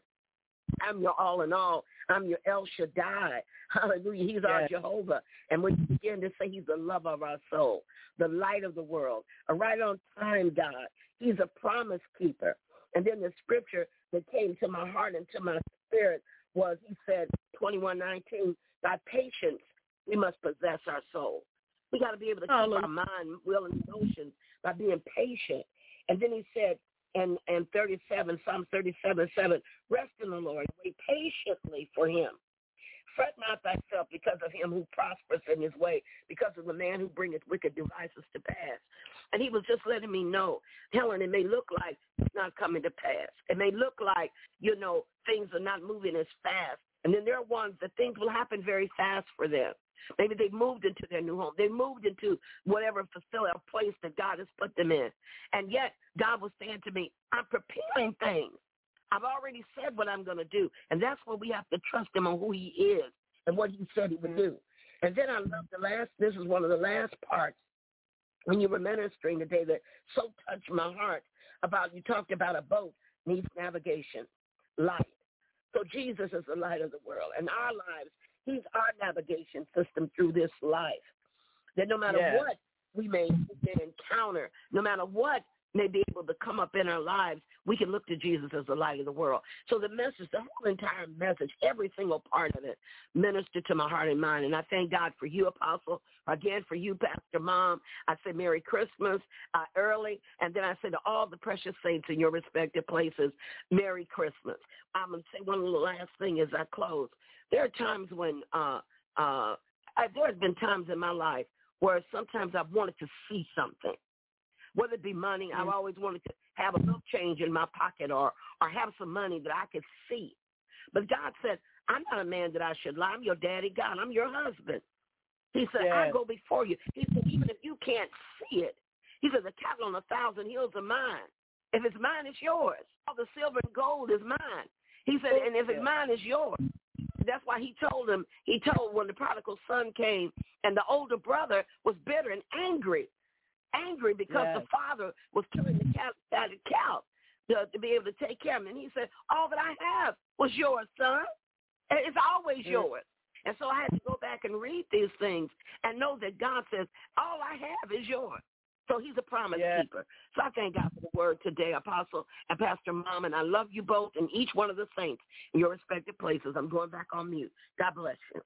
I'm your all in all. I'm your El Shaddai. Hallelujah. He's yes. our Jehovah. And when you begin to say he's the love of our soul, the light of the world, a right on time God. He's a promise keeper. And then the scripture that came to my heart and to my spirit was, he said, twenty-one nineteen, by patience we must possess our soul. We got to be able to keep oh, our mind, will, and emotions by being patient. And then he said, and and thirty-seven, Psalm thirty-seven, seven, rest in the Lord, wait patiently for him. Fret not thyself because of him who prospers in his way, because of the man who bringeth wicked devices to pass. And he was just letting me know, Helen, it may look like it's not coming to pass. It may look like, you know, things are not moving as fast. And then there are ones that things will happen very fast for them. Maybe they've moved into their new home. They moved into whatever facility or place that God has put them in. And yet God was saying to me, I'm preparing things. I've already said what I'm going to do. And that's where we have to trust him on who he is and what he said he would do. And then I love the last, this is one of the last parts when you were ministering today that so touched my heart about, you talked about a boat needs navigation, light. So Jesus is the light of the world. And our lives, he's our navigation system through this life. That no matter yes. what we may, may encounter, no matter what may be able to come up in our lives, we can look to Jesus as the light of the world. So the message, the whole entire message, every single part of it ministered to my heart and mind. And I thank God for you, Apostle. Again, for you, Pastor Mom. I say Merry Christmas uh, early. And then I say to all the precious saints in your respective places, Merry Christmas. I'm going to say one little last thing as I close. There are times when, uh, uh, I, there's been times in my life where sometimes I've wanted to see something. Whether it be money, mm-hmm. I've always wanted to have a little change in my pocket or, or have some money that I could see. But God said, I'm not a man that I should lie. I'm your daddy God. I'm your husband. He said, yes. I go before you. He said, even if you can't see it, he said, the cattle on a thousand hills are mine. If it's mine, it's yours. All the silver and gold is mine. He said, and if it's mine, it's yours. That's why he told him, he told when the prodigal son came and the older brother was bitter and angry. Angry because yes. the father was killing the cat, fatted cow to, to be able to take care of him. And he said, all that I have was yours, son. It's always mm-hmm. yours. And so I had to go back and read these things and know that God says, all I have is yours. So he's a promise yes. keeper. So I thank God for the word today, Apostle and Pastor Mom. And I love you both and each one of the saints in your respective places. I'm going back on mute. God bless you.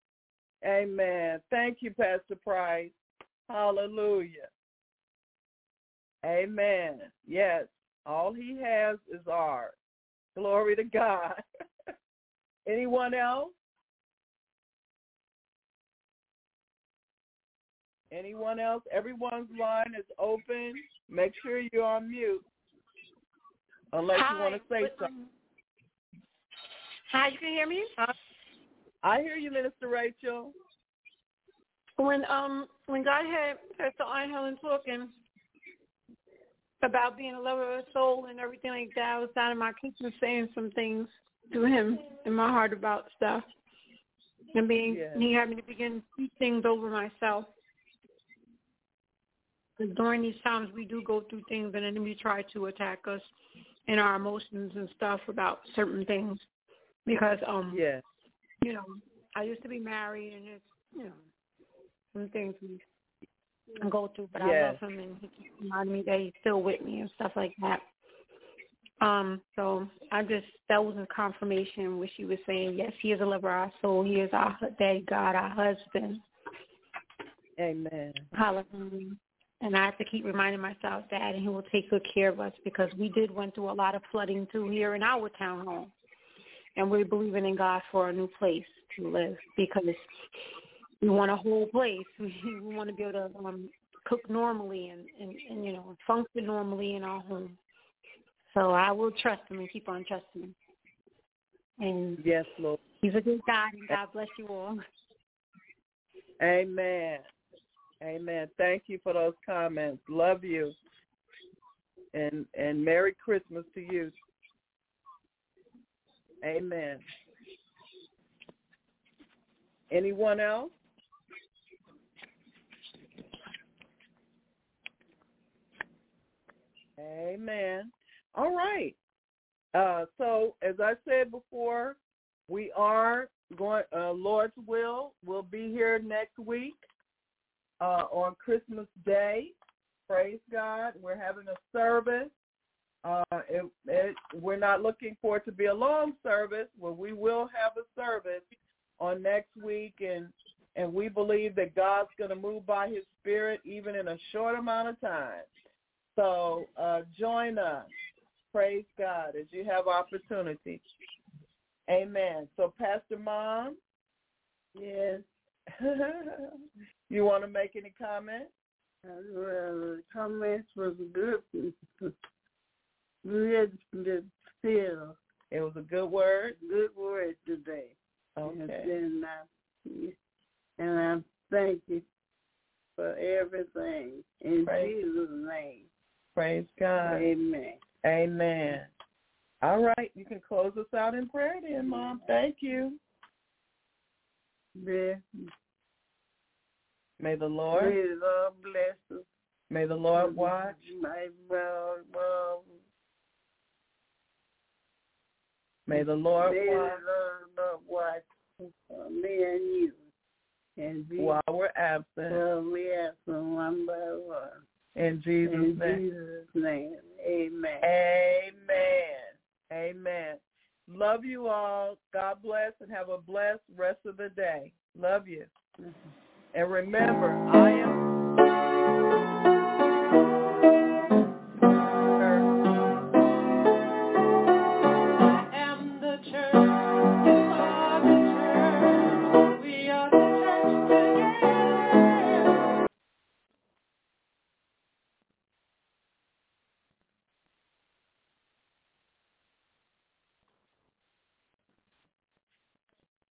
Amen. Thank you, Pastor Price. Hallelujah. Amen. Yes, all he has is ours. Glory to God. Anyone else? Anyone else? Everyone's line is open. Make sure you're on mute. Unless Hi, you want to say something. Hi, you can hear me? Hi. I hear you, Minister Rachel. When um when God had Pastor Aunt Helen talking about being a lover of soul and everything like that, I was down in my kitchen saying some things to him in my heart about stuff. And being, yes. he had me to begin to speak things over myself. Because during these times, we do go through things, and then we try to attack us in our emotions and stuff about certain things. Because, um, yes. you know, I used to be married, and it's, you know, some things we go through, but yes. I love him, and he keeps reminding me that he's still with me and stuff like that. Um, so I just, that was a confirmation where she was saying, yes, he is a lover of our soul. He is our daddy God, our husband. Amen. Hallelujah. And I have to keep reminding myself that, and he will take good care of us, because we did went through a lot of flooding too here in our townhome. And we're believing in God for a new place to live, because we want a whole place. We, we want to be able to um, cook normally and, and, and, you know, function normally in our home. So I will trust him and keep on trusting him. And yes, Lord. He's a good God, and God bless you all. Amen. Amen. Thank you for those comments. Love you. And and Merry Christmas to you. Amen. Anyone else? Amen. All right. Uh, so as I said before, we are going, uh, Lord's will, we'll be here next week uh, on Christmas Day. Praise God. We're having a service. Uh, it, it, we're not looking for it to be a long service, but we will have a service on next week, and, and we believe that God's going to move by his Spirit even in a short amount of time. So uh, join us. Praise God as you have opportunity. Amen. So, Pastor Mom, Yes. you want to make any comments? Uh, well, the comments was good. Good, good still. It was a good word. Good word today. Okay. And, then I, and I thank you for everything in Praise. Jesus' name. Praise God. Amen. Amen. All right, you can close us out in prayer then, Mom. Thank you. Yeah. May the Lord, May the Lord bless us. may the Lord watch. My Lord, Lord. May the Lord May watch the Lord watch uh, me and you. And be, while we're absent. while we absent one by one. In Jesus' In name. Jesus' name. Amen. Amen. Amen. Love you all. God bless and have a blessed rest of the day. Love you. Mm-hmm. And remember, I am